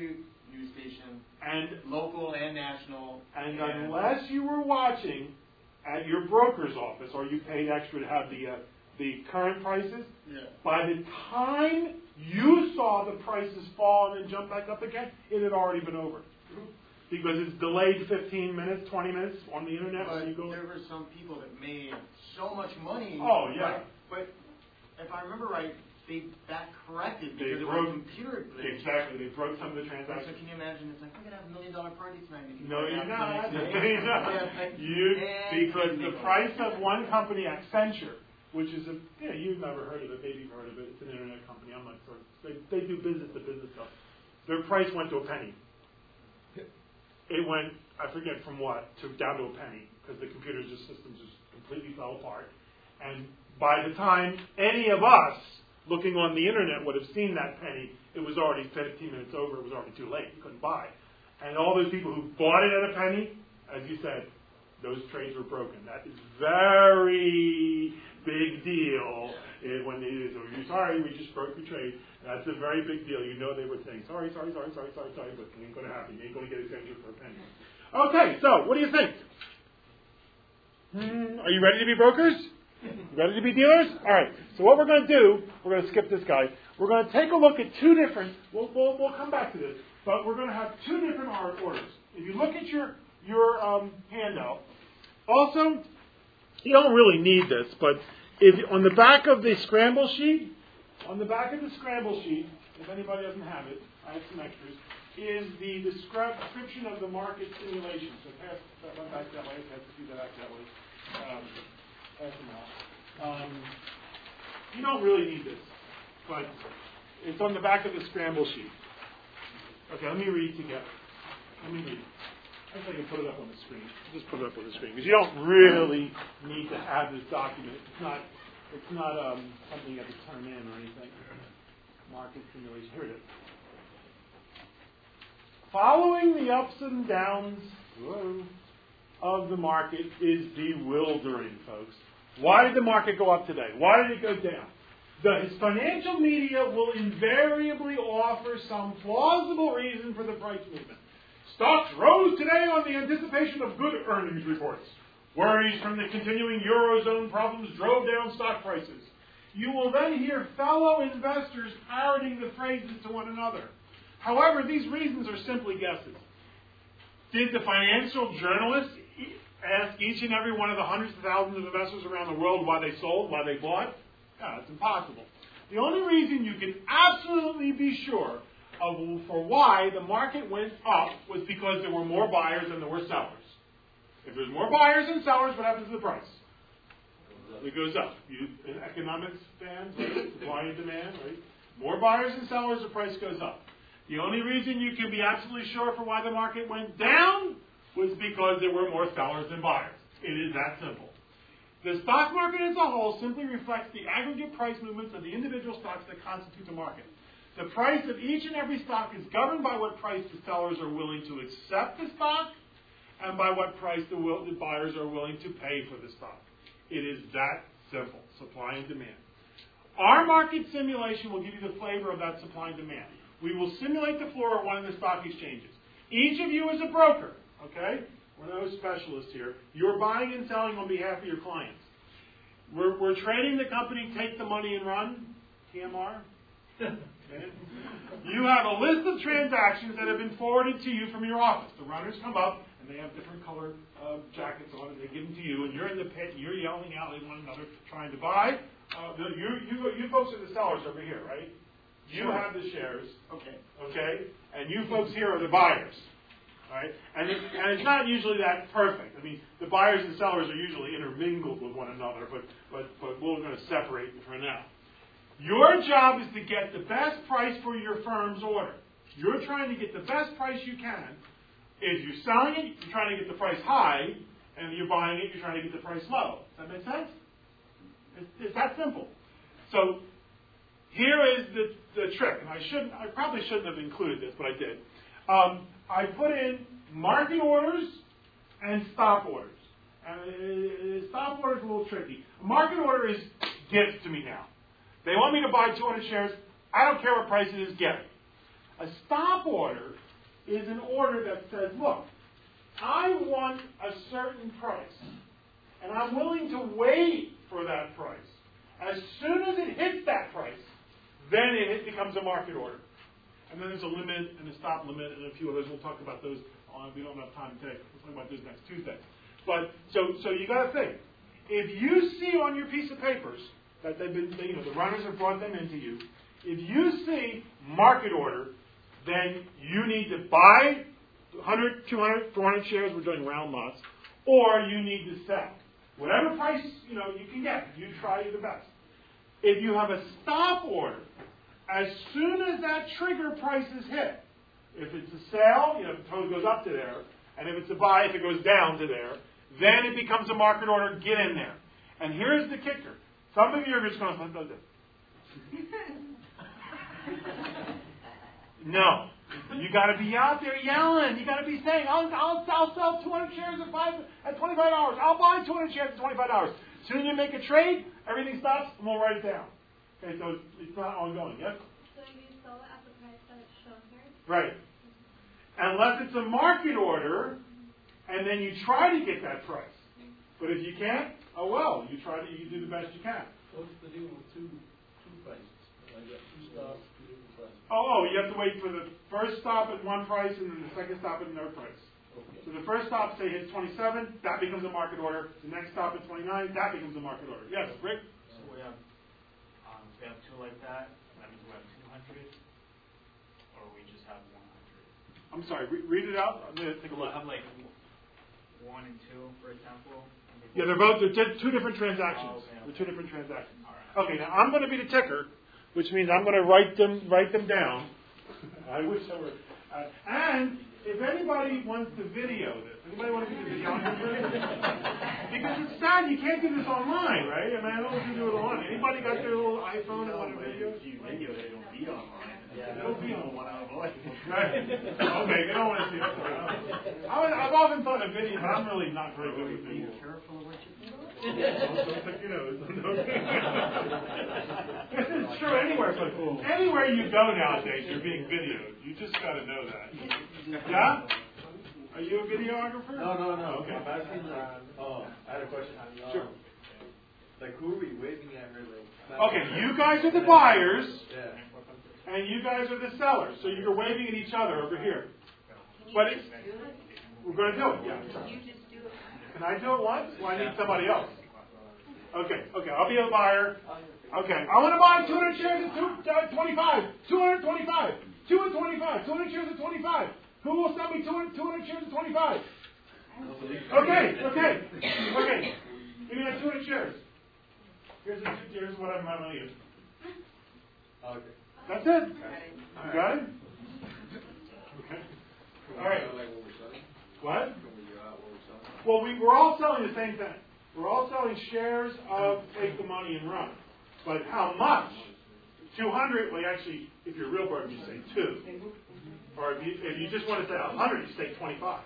news station, and local and national. And, and unless you were watching at your broker's office, or you paid extra to have the uh, the current prices, yeah. by the time you saw the prices fall and then jump back up again, it had already been over. Because it's delayed fifteen minutes, twenty minutes on the internet. But when you go there were some people that made so much money. Oh, yeah. But, but if I remember right, they that corrected They because broke, of a computer glitch. Exactly. They broke some of the So transactions. can you imagine? It's like, we're going to have a million dollar party tonight. If you No, you're not. Yeah, like, you, and because the price of one company, Accenture, which is a, you know, you've never heard of it, maybe you've heard of it, it's an internet company, I'm not sure. They, they do business to business stuff. Their price went to a penny. It went, I forget from what, to down to a penny, because the computer just systems just completely fell apart. And by the time any of us looking on the internet would have seen that penny, it was already fifteen minutes over, it was already too late, you couldn't buy. And all those people who bought it at a penny, as you said, those trades were broken. That is very big deal eh, when they say, oh, you're sorry, we just broke the trade. That's a very big deal. You know they were saying, sorry, sorry, sorry, sorry, sorry, sorry, but it ain't going to happen. You ain't going to get Accenture for a penny. Okay, so what do you think? Hmm, are you ready to be brokers? Ready to be dealers? All right. So what we're going to do, we're going to skip this guy. We're going to take a look at two different, we'll, we'll, we'll come back to this, but we're going to have two different orders. If you look at your, your um, handout, also, you don't really need this, but if on the back of the scramble sheet, on the back of the scramble sheet, if anybody doesn't have it, I have some extras, is the description of the market simulation. So pass that one back that way, pass the few back that way. Um, pass them out. Um, you don't really need this, but it's on the back of the scramble sheet. Okay, let me read together. Let me read. I think I can put it up on the screen. Just put it up on the screen because you don't really need to have this document. It's not. It's not um, something you have to turn in or anything. Market simulation. Here it is. Following the ups and downs whoa, of the market is bewildering, folks. Why did the market go up today? Why did it go down? The financial media will invariably offer some plausible reason for the price movement. Stocks rose today on the anticipation of good earnings reports. Worries from the continuing Eurozone problems drove down stock prices. You will then hear fellow investors parroting the phrases to one another. However, these reasons are simply guesses. Did the financial journalists ask each and every one of the hundreds of thousands of investors around the world why they sold, why they bought? No, it's impossible. The only reason you can absolutely be sure of for why the market went up was because there were more buyers than there were sellers. If there's more buyers than sellers, what happens to the price? It goes up. You, in economics fans, right? Supply and demand, right? More buyers than sellers, the price goes up. The only reason you can be absolutely sure for why the market went down was because there were more sellers than buyers. It is that simple. The stock market as a whole simply reflects the aggregate price movements of the individual stocks that constitute the market. The price of each and every stock is governed by what price the sellers are willing to accept the stock and by what price the, will, the buyers are willing to pay for the stock. It is that simple, supply and demand. Our market simulation will give you the flavor of that supply and demand. We will simulate the floor of one of the stock exchanges. Each of you is a broker, okay? We're no specialists here. You're buying and selling on behalf of your clients. We're, we're trading the company Take the Money and Run, T M R. Okay. You have a list of transactions that have been forwarded to you from your office. The runners come up, and they have different colored uh, jackets on, and they give them to you, and you're in the pit, and you're yelling out at one another, trying to buy. Uh, the, you, you, you folks are the sellers over here, right? You Sure. have the shares. Okay. Okay? And you folks here are the buyers. Right? And, it, and it's not usually that perfect. I mean, the buyers and sellers are usually intermingled with one another, but, but, but we're going to separate them for now. Your job is to get the best price for your firm's order. You're trying to get the best price you can. If you're selling it, you're trying to get the price high, and if you're buying it, you're trying to get the price low. Does that make sense? It's, it's that simple. So here is the, the trick, and I shouldn't, I probably shouldn't have included this, but I did. Um, I put in market orders and stop orders. And uh, stop order is a little tricky. A market order is give it to me now. They want me to buy two hundred shares. I don't care what price it is, get it. A stop order is an order that says, look, I want a certain price, and I'm willing to wait for that price. As soon as it hits that price, then it becomes a market order. And then there's a limit and a stop limit and a few others. We'll talk about those. On, we don't have time today. We'll talk about those next Tuesday. But so so you got to think. If you see on your piece of papers that they've been, you know, the runners have brought them into you. If you see market order, then you need to buy one hundred, two hundred, four hundred shares. We're doing round lots, or you need to sell. Whatever price you know you can get, you try the best. If you have a stop order, as soon as that trigger price is hit, if it's a sell, you know, if the total goes up to there, and if it's a buy, if it goes down to there, then it becomes a market order. Get in there. And here's the kicker. Some of you are just going to do this. No. You got to be out there yelling. You got to be saying, I'll, I'll, I'll sell two hundred shares at, five, at twenty-five dollars. I'll buy two hundred shares at twenty-five dollars. As soon as you make a trade, everything stops, and we'll write it down. Okay, so it's, it's not ongoing. Yes? So you sell it at the price that it's shown here? Right. Unless it's a market order, and then you try to get that price. But if you can't, oh well, you try to you do the best you can. What's the deal with two two prices? I got two stops, two different prices. Oh, oh, you have to wait for the first stop at one price and then the second stop at another price. Okay. So the first stop, say, hits twenty-seven, that becomes a market order. The next stop at twenty-nine, that becomes a market order. Yes, Rick? So we have, um, we have two like that. That means we have two hundred, or we just have one hundred. I'm sorry, re- read it out. I'm going to take a look. I have like one and two, for example. Yeah, they're both they're t- two different transactions. Oh, okay, okay. They're two different transactions. Okay, now I'm going to be the ticker, which means I'm going to write them write them down. I wish I were. Uh, and if anybody wants to video this, anybody want to be the videographer? Because it's sad you can't do this online, right? I mean, I don't know if you do it online. Anybody got their little iPhone and want to video? If you video, they don't be online. Yeah, they'll be on one out of life. Right. Okay, they don't want to see it. I was, I've often thought of video, but I'm really not very good with video. Be careful of what you do. Don't think you know. This is true anywhere, but anywhere you go nowadays, you're being videoed. You just got to know that. Yeah? Are you a videographer? No, no, no. Okay. I'm asking, like, oh, I had a question. Um, Sure. Like, who are we waving at, really? Okay, you guys are the buyers, Yeah. and you guys are the sellers. So you're waving at each other over here. But it's, we're going to do it. Yeah. You just do it. Can I do it once? Well, I need somebody else. Okay, okay, I'll be a buyer. Okay, I want to buy two hundred shares at two, uh, twenty-five. two hundred twenty-five. two hundred twenty-five. two hundred shares at twenty-five. Who will sell me two hundred, two hundred shares at twenty-five? Okay, okay, okay. Give me that two hundred shares. Here's, a, here's what I'm going to use. Okay. That's it. You got it? Okay. All right. What? Well, we, we're all selling the same thing. We're all selling shares of Take the Money and Run. But how much? two hundred, well, actually, if you're a real bird, you say two. Or if you, if you just want to say one hundred, you say twenty-five.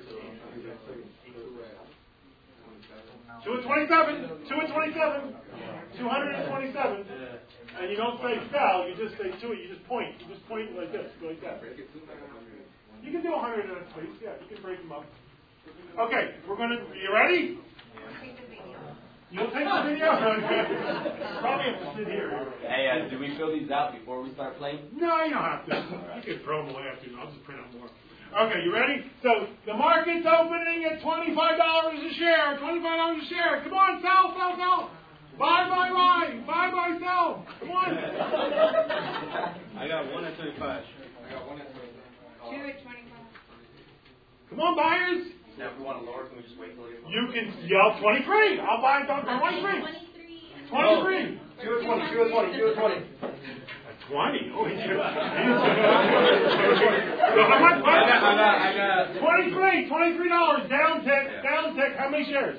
two and twenty-seven. two and twenty-seven. two hundred twenty-seven. And you don't say sell, you just say two. You just point. You just point like this, like that. You can do one hundred in a place. Yeah, you can break them up. Okay, we're going to, you ready? You'll take the video? Probably have to sit here. Hey, uh, do we fill these out before we start playing? No, you don't have to. You can throw them away after. I'll just print out more. Okay, you ready? So the market's opening at twenty-five dollars a share. twenty-five dollars a share. Come on, sell, sell, sell. Buy, buy, buy. Buy, buy, sell. Come on. I got one at thirty-five. I got one at thirty-five. Two at twenty-five. Come on, buyers. Now, if we want to lower, can we just wait till it You can yell twenty-three. I'll buy it down to twenty-three. twenty-three. Two at twenty, two at twenty, two at twenty. twenty? Oh, he's so how much? I got, I got, I got. twenty-three. twenty-three dollars. Down tick. Down tick. How many shares?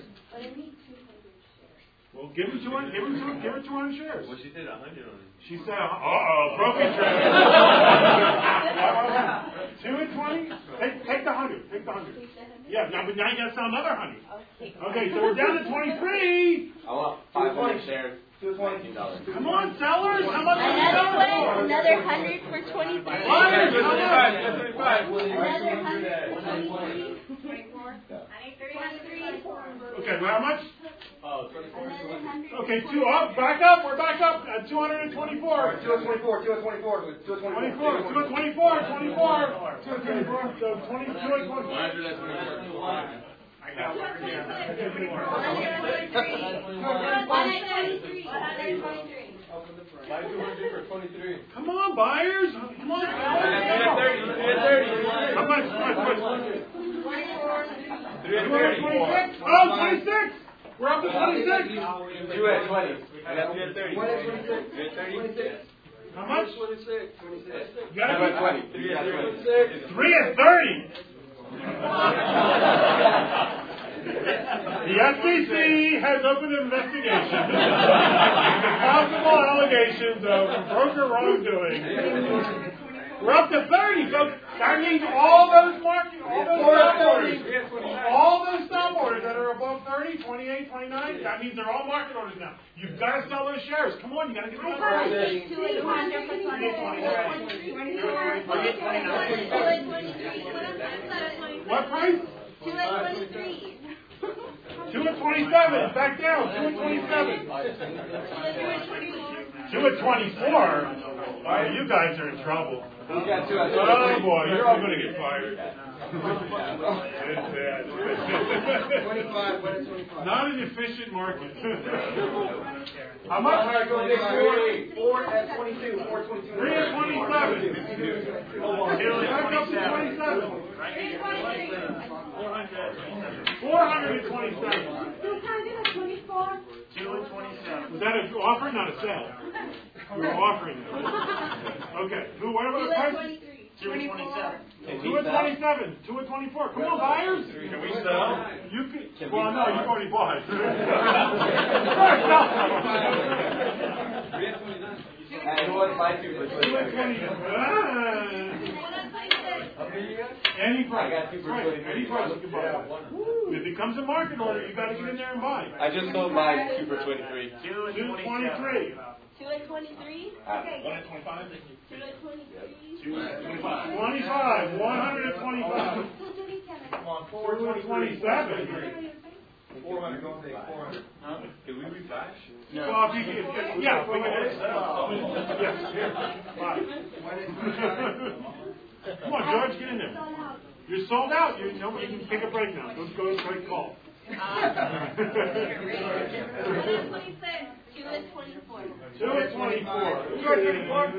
Well, give her two hundred. Give her two. Give her two hundred shares. Well, she said a hundred on it. She said, "Uh oh, broken trade." Two at twenty? Take, take the hundred. Take the hundred. Yeah, now, but now you gotta sell another hundred. Okay, so we're down to twenty-three. I want five hundred shares. Two twenty dollars. Come on, sellers. How much are you Another selling for? one, another hundred for twenty-three. Hundred, twenty-five, twenty-five. Another hundred for twenty-three. Twenty-four. Okay, well, how much? Oh, twenty-four. Okay, two up, back up, we're back up at two hundred twenty-four. Two at twenty-four, two at twenty-four, two at twenty-four, two at twenty-four, twenty-four, two at twenty-four, so twenty, two at twenty-four. I got one again. Buy two hundred for twenty-three. Come on, buyers. Come on. How much? How much? Three at thirty. twenty-six? Oh, twenty-six. We're up to twenty-six. Two at twenty. I got three at thirty. Three at thirty? How much? Twenty-six. Twenty-six. You gotta at twenty. Three at thirty. Three at thirty. The S E C has opened an investigation into possible allegations of broker wrongdoing. We're up to thirty, so that means all those market, all those stop orders, all those stop orders that are above thirty, twenty-eight, twenty-nine, that means they're all market orders now. You've got to sell those shares. Come on, you got to get them What price? Two at twenty-three. Two at twenty-seven. Back down. Two at twenty-seven. Two at twenty-four. All right, you guys are in trouble. Oh boy, you're all going to get fired. Twenty-five. What is twenty-five? Not an efficient market. How much? All right, go next. Four at twenty-two. Four at twenty-two. Three at twenty-seven. Back up to twenty-seven. Four hundred and twenty-seven. Two and twenty-seven. Was that an offer, not a sale? We were offering it. Okay. Who? What about the price? Two and twenty-seven. Two at twenty-seven. Two at twenty-four. Come on, buyers. Can we sell? You can. Well, no, you've already bought. And who wants buy two for twenty? Any price. I got two for right. twenty-three. Any price you can buy. If it comes a market order, you got to get in there and buy. I just sold my two for twenty-three. Two and Two at twenty-three. Two at twenty-three? Okay. One at twenty-five. Two at twenty-three? Two at twenty-five. Twenty-five. One hundred and twenty-five. Come on, four Two at twenty-seven. Four hundred. Don't take four hundred. Huh? Can we rebash? No. Well, if you can, yeah, we can. Yes, here. Five. Come on, George, get in there. You're sold out. You know, you can take a break now. Let's go to the break call. Two at twenty-four. Two at twenty-four. Two at twenty-four.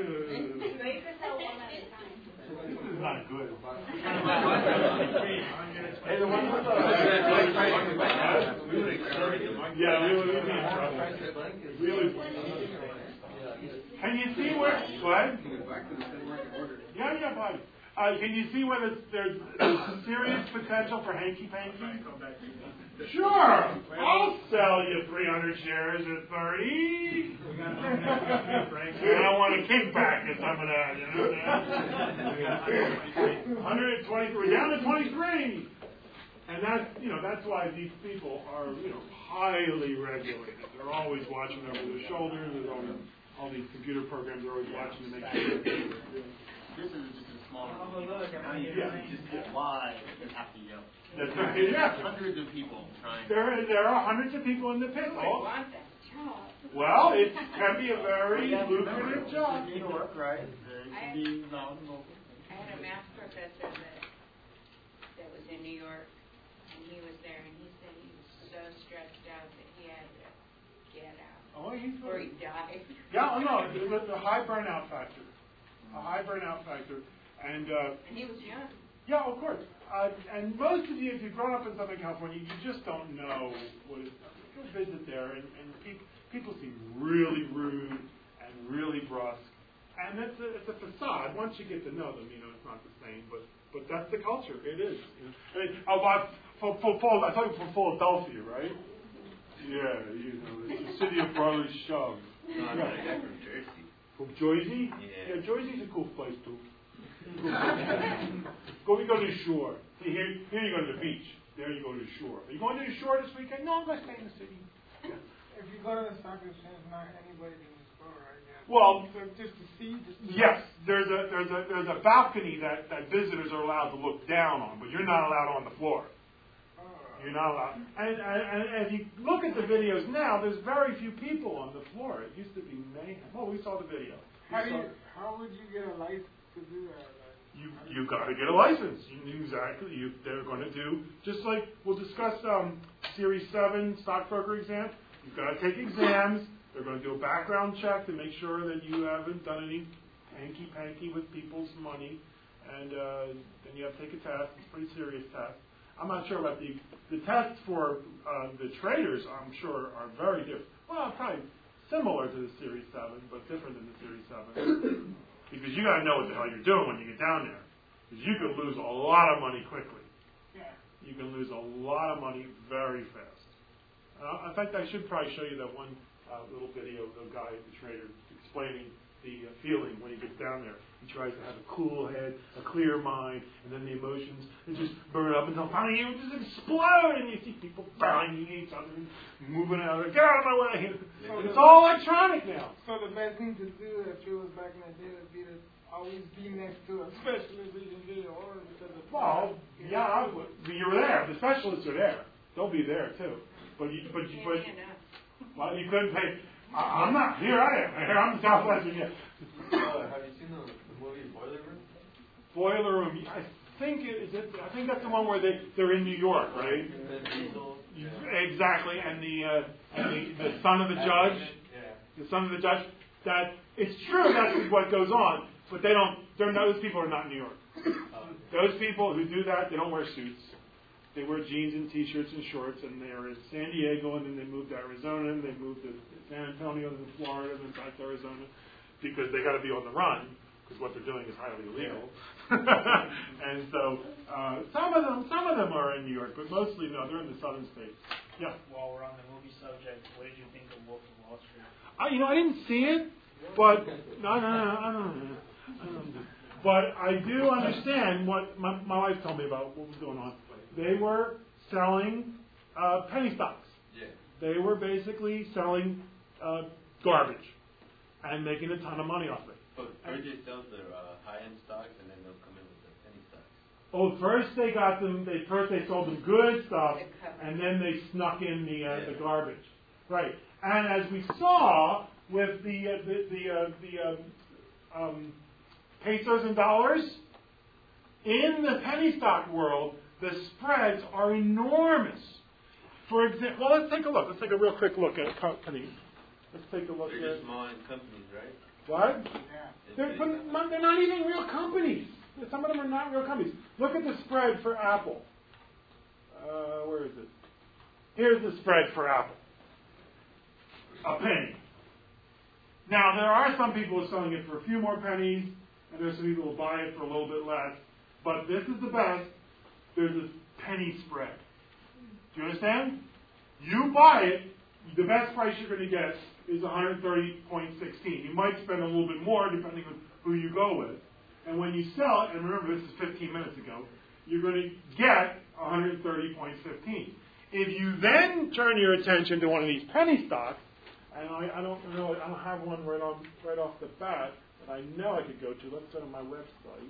Not good. Hey, the one with the... Yeah, we would be in trouble. Really. Can you see where... What? Yeah, yeah, buddy. Uh, can you see whether there's, there's serious potential for hanky-panky? Sure. I'll sell you three hundred shares at thirty. And I want a kickback at some of that. You know? one hundred twenty. We're down to twenty-three. And that's, you know, that's why these people are, you know, highly regulated. They're always watching over their shoulders. There's all, all these computer programs are always watching to make sure that they're doing. This is just a small. Oh, look, now you yeah. just get live and have to yell. That's right. Yeah. Hundreds of people trying. There, there are hundreds of people in the pit. Oh. Well, it can be a very lucrative job. New York, right? It can be non-local. I had a math professor that that was in New York, and he was there, and he said he was so stressed out that he had to get out. Oh, he's or he died. Yeah, oh no, it was a high burnout factor. A high burnout factor, and uh, and he was young. Yeah, of course. Uh, and most of you, if you've grown up in Southern California, you just don't know what it's like. Go visit there, and, and people people seem really rude and really brusque, and it's a, it's a facade. Once you get to know them, you know it's not the same, but but that's the culture. It is. You know? I mean, about for, for, for, I thought for Philadelphia, right? Yeah, you know, it's the city of brotherly shove. No, I'm yeah. from Jersey. From Jersey? Yeah. Yeah, Jersey's a cool place too. Go, we go to the shore. See, here, here you go to the beach. There you go to the shore. Are you going to the shore this weekend? No, I'm going to stay in the city. Yeah. If you go to the stock exchange, not anybody can just go, right? Yeah. Well, so just to see. Just to yes, there's a there's a there's a balcony that, that visitors are allowed to look down on, but you're not allowed on the floor. Oh. You're not allowed. And, and, and as you look at the videos now, there's very few people on the floor. It used to be mayhem. Oh, we saw the video. We How, do saw you, how would you get a license to do that? Like, You you got to get a license. You, exactly. You, they're going to do just like we'll discuss um, Series Seven stockbroker exam. You've got to take exams. They're going to do a background check to make sure that you haven't done any hanky panky with people's money, and uh, then you have to take a test. It's a pretty serious test. I'm not sure about the the tests for uh, the traders. I'm sure are very different. Well, probably similar to the Series Seven, but different than the Series Seven. Because you got to know what the hell you're doing when you get down there. Because you could lose a lot of money quickly. yeah. You can lose a lot of money very fast. Uh, in fact, I should probably show you that one uh, little video of the guy, the trader, explaining the uh, feeling when he gets down there. He tries to have a cool head, a clear mind, and then the emotions they just burn up until finally it just explode, and you see people banging each other and moving out. Get out of my way! So it's all electronic now. So the best thing to do if you was back in the day would be to always be next to a specialist who can get your order because of Well, yeah, I would. You were there. The specialists are there. They'll be there too. But you, but you, but well, you couldn't pay. I, I'm not here. I am. I'm Southwestern. Yeah. Uh, have you seen the, the movie Boiler Room? Boiler Room. I think it is. It, I think that's the one where they they're in New York, right? Yeah. Exactly. And the uh, and the, the son of the judge. Yeah. The son of the judge. That it's true. That's what goes on. But they don't. They're those people are not in New York. Those people who do that, they don't wear suits. They wear jeans and T-shirts and shorts, and they're in San Diego, and then they moved to Arizona, and they moved to San Antonio, and then Florida, and then back to Arizona, because they got to be on the run, because what they're doing is highly illegal. And so uh, some of them, some of them are in New York, but mostly no, they're in the southern states. Yeah. While we're on the movie subject, what did you think of Wolf of Wall Street? Uh, you know, I didn't see it, but no, no, no, no, no, no. Um, but I do understand what my, my wife told me about what was going on. They were selling uh, penny stocks. Yeah. They were basically selling uh, garbage and making a ton of money off it. But first they sell their uh, high-end stocks, and then they'll come in with the penny stocks. Oh, first they got them. They first they sold them good stuff, and then they snuck in the uh, Yeah. the garbage. Right. And as we saw with the uh, the the, uh, the uh, um, pesos and dollars in the penny stock world, the spreads are enormous. For example, well, let's take a look. Let's take a real quick look at companies. Let's take a look They're at just small companies, right? what? Yeah. They're, but not- they're not even real companies. Some of them are not real companies. Look at the spread for Apple. Uh, where is it? Here's the spread for Apple. A penny. Now, there are some people who are selling it for a few more pennies, and there's some people who buy it for a little bit less. But this is the best. There's this penny spread. Do you understand? You buy it, the best price you're going to get is one thirty point one six. You might spend a little bit more depending on who you go with. And when you sell it, and remember this is fifteen minutes ago, you're going to get one thirty point one five. If you then turn your attention to one of these penny stocks, and I, I don't know, I don't have one right on right off the bat that I know I could go to. Let's go to my website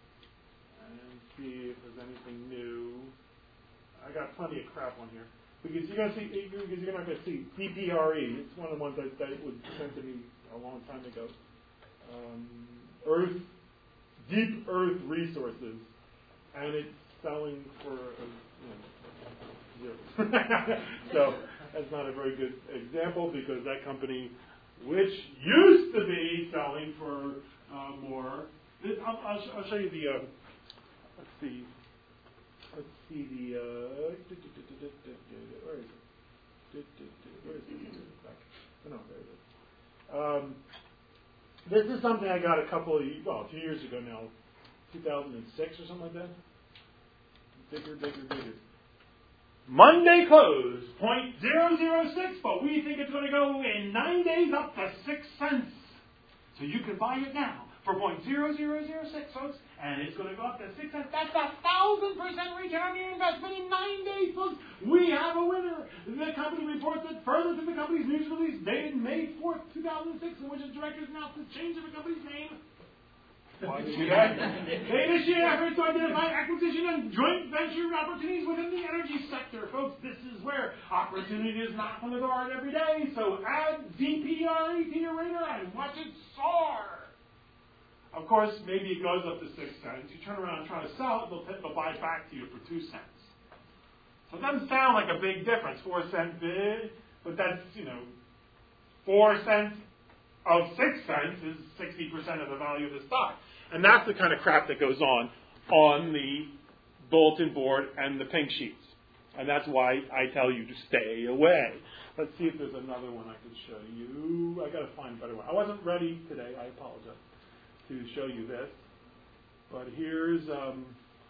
and see if there's anything new. I got plenty of crap on here. Because you're gonna see, because you're not going to see D P R E. It's one of the ones that, that was sent to me a long time ago. Um, Earth, Deep Earth Resources, and it's selling for uh, you know, zero. So that's not a very good example because that company, which used to be selling for uh, more, it, I'll, I'll, sh- I'll show you the. Uh, let's see. Let's see the, uh, where is it? Where is it? Oh, no, there it is. Um, this is something I got a couple of, well, a few years ago now, two thousand six or something like that. Bigger, bigger, bigger. Monday close, point zero zero six, but we think it's going to go in nine days up to six cents. So you can buy it now for point zero zero zero six, folks. and it's going to go up to six cents. That's a thousand percent return on your investment in nine days, folks. We have a winner. The company reports that further to the company's news release dated May fourth, two thousand six, in which its directors announced the change of the company's name. Why did you do that? They initiate efforts to identify acquisition and joint venture opportunities within the energy sector. Folks, this is where opportunity is knocked on the door every day. So add D P R E to your radar and watch it soar. Of course, maybe it goes up to six cents. You turn around and try to sell it, they'll, t- they'll buy it back to you for two cents. So it doesn't sound like a big difference, four cent bid, but that's, you know, four cents of six cents is sixty percent of the value of the stock. And that's the kind of crap that goes on on the bulletin board and the pink sheets. And that's why I tell you to stay away. Let's see if there's another one I can show you. I got to find a better one. I wasn't ready today. I apologize to show you this. But here's, um,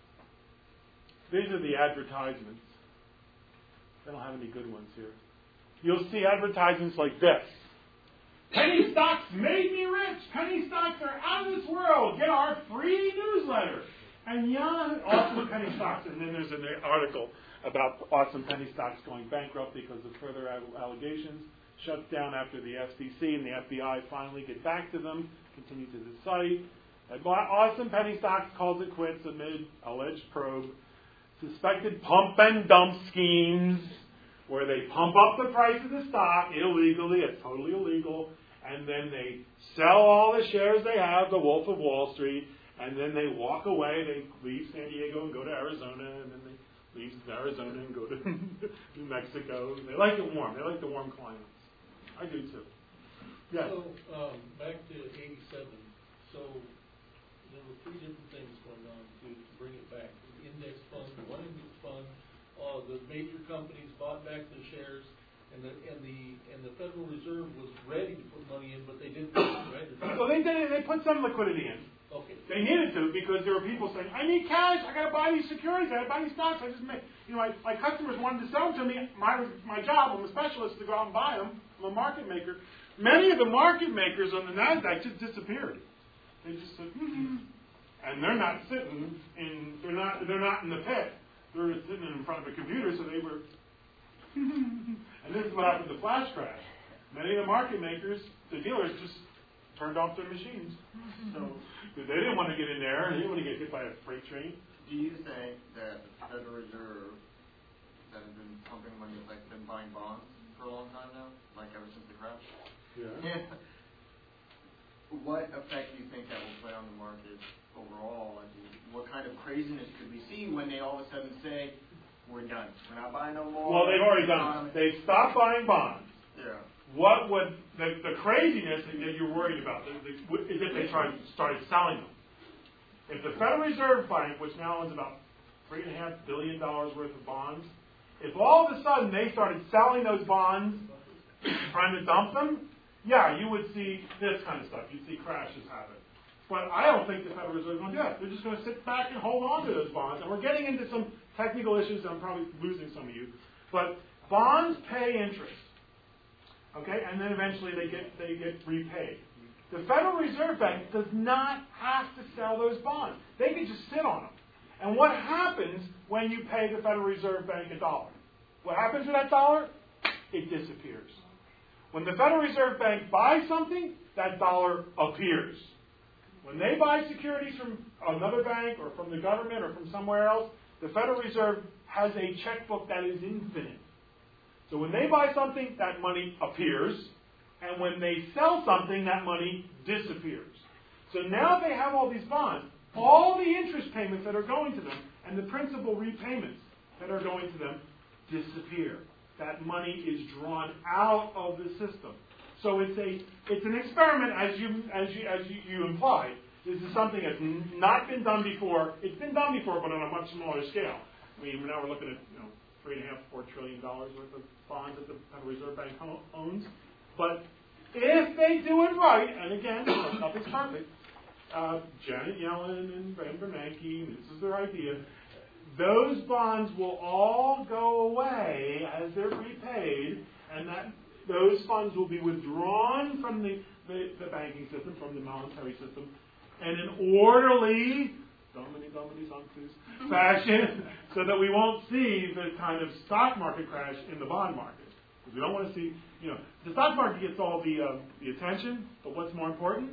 these are the advertisements. They don't have any good ones here. You'll see advertisements like this. Penny stocks made me rich. Penny stocks are out of this world. Get our free newsletter. And yeah, awesome penny stocks. And then there's an article about awesome penny stocks going bankrupt because of further allegations. Shuts down after the F C C and the F B I finally get back to them. Continue to the site. Awesome penny stocks calls it quits amid alleged probe. Suspected pump and dump schemes, where they pump up the price of the stock illegally, it's totally illegal, and then they sell all the shares they have, the Wolf of Wall Street, and then they walk away, they leave San Diego and go to Arizona, and then they leave Arizona and go to New Mexico. They like it warm. They like the warm climates. I do too. Yeah. So, um, back to eighty-seven. So, there were three different things going on to, to bring it back. The index fund, the one index fund, Uh, the major companies bought back the shares, and the and the and the Federal Reserve was ready to put money in, but they didn't. Right? Well, they did. They put some liquidity in. Okay. They needed to because there were people saying, "I need cash. I got to buy these securities. I got to buy these stocks. I just make." You know, my, my customers wanted to sell them to me. My my job, I'm a specialist, to go out and buy them. I'm a market maker. Many of the market makers on the Nasdaq just disappeared. They just said, mm-hmm. and they're not sitting in. They're not. They're not in the pit. They were sitting in front of a computer, so they were. And this is what happened to the flash crash. Many of the market makers, the dealers, just turned off their machines. So they didn't want to get in there. They didn't want to get hit by a freight train. Do you think that the Federal Reserve that has been pumping money, like been buying bonds for a long time now, like ever since the crash? Yeah. What effect do you think that will play on the market overall? And what kind of craziness could we see when they all of a sudden say, we're done, we're not buying no more? Well, they've already done it. They've stopped buying bonds. Yeah. What would, the, the craziness that you're worried about is if they tried, started selling them. If the Federal Reserve Bank, which now owns about three and a half billion dollars worth of bonds, if all of a sudden they started selling those bonds, trying to dump them, yeah, you would see this kind of stuff. You'd see crashes happen. But I don't think the Federal Reserve is going to do that. They're just going to sit back and hold on to those bonds. And we're getting into some technical issues, and I'm probably losing some of you. But bonds pay interest. Okay? And then eventually they get they get repaid. The Federal Reserve Bank does not have to sell those bonds. They can just sit on them. And what happens when you pay the Federal Reserve Bank a dollar? What happens to that dollar? It disappears. When the Federal Reserve Bank buys something, that dollar appears. When they buy securities from another bank or from the government or from somewhere else, the Federal Reserve has a checkbook that is infinite. So when they buy something, that money appears. And when they sell something, that money disappears. So now they have all these bonds. All the interest payments that are going to them and the principal repayments that are going to them disappear. That money is drawn out of the system. So it's a it's an experiment, as you as you as you, you implied. This is something that's not been done before. It's been done before, but on a much smaller scale. I mean, now we're looking at you know three and a half, four trillion dollars worth of bonds that the Federal Reserve Bank owns. But if they do it right, and again, nothing's perfect. Uh, Janet Yellen and Ben Bernanke, this is their idea. Those bonds will all go away as they're repaid, and that those funds will be withdrawn from the, the, the banking system, from the monetary system, and an orderly dumbity, dumbity, dumbity fashion, so that we won't see the kind of stock market crash in the bond market. Because we don't want to see, you know, the stock market gets all the uh, the attention, but what's more important?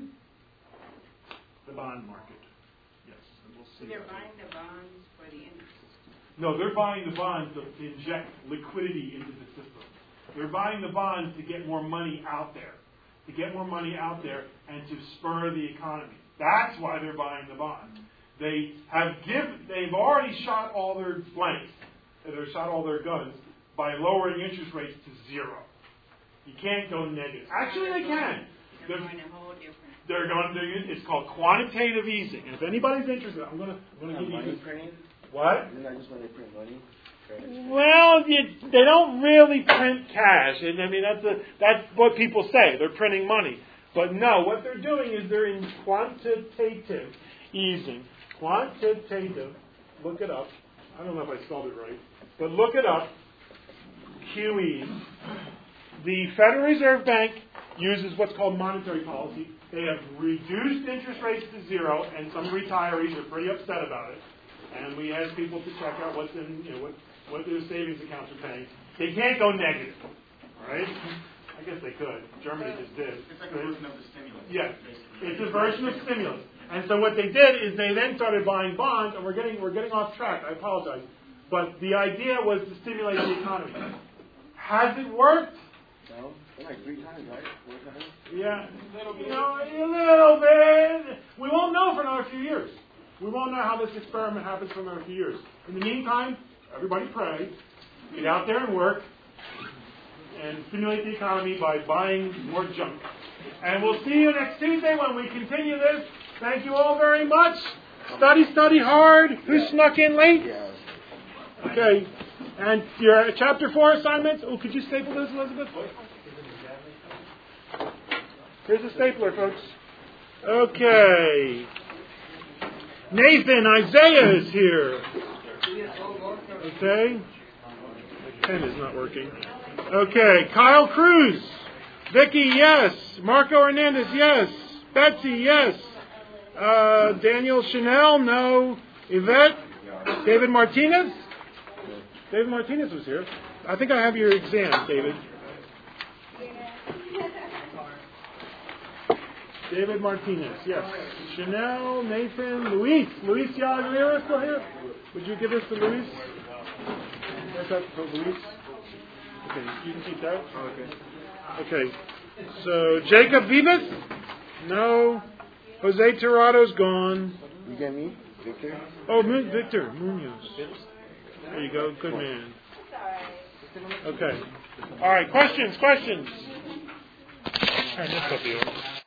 The bond market. Yes, and we'll see. So they're buying the bonds for the interest. No, they're buying the bonds to inject liquidity into the system. They're buying the bonds to get more money out there, to get more money out there and to spur the economy. That's why they're buying the bonds. They have given, they've already shot all their blanks, they've shot all their guns by lowering interest rates to zero. You can't go negative. Actually, they can. They're They're, going a whole different. they're going. They're, it's called quantitative easing. And if anybody's interested, I'm going to. I'm going to give money you. printing? What? Isn't that just when they print money? Well, you, they don't really print cash, and I mean that's a, that's what people say. They're printing money, but no, what they're doing is they're in quantitative easing. Quantitative. Look it up. I don't know if I spelled it right, but look it up. Q E. The Federal Reserve Bank uses what's called monetary policy. They have reduced interest rates to zero, and some retirees are pretty upset about it. And we ask people to check out what's in, you know, what, what their savings accounts are paying. They can't go negative, all right? I guess they could. Germany just did. It's like a version of the stimulus. Yes, basically. it's a version of stimulus. And so what they did is they then started buying bonds, and we're getting we're getting off track. I apologize, but the idea was to stimulate the economy. Has it worked? No, like three times, right? Four times? Yeah, you know, a little bit. We won't know for another few years. We won't know how this experiment happens for another few years. In the meantime, everybody pray, get out there and work, and stimulate the economy by buying more junk. And we'll see you next Tuesday when we continue this. Thank you all very much. Study, study hard. Who snuck in late? Okay. And your chapter four assignments. Oh, could you staple this, Elizabeth? Here's a stapler, folks. Okay. Nathan, Isaiah is here. Okay. My pen is not working. Okay. Kyle Cruz. Vicky, yes. Marco Hernandez, yes. Betsy, yes. Uh, Daniel Chanel, no. Yvette. David Martinez. David Martinez was here. I think I have your exam, David. David Martinez, yes. Chanel, Nathan, Luis. Luis Yaguera still here? Would you give this to Luis? Where's that for Luis? Okay, you can keep that? Okay. Okay. So, Jacob Vivas? No. Jose Tirato's gone. You get me? Victor? Oh, Victor Munoz. There you go. Good man. Okay. All right. Questions? Questions? Turn this puppy over.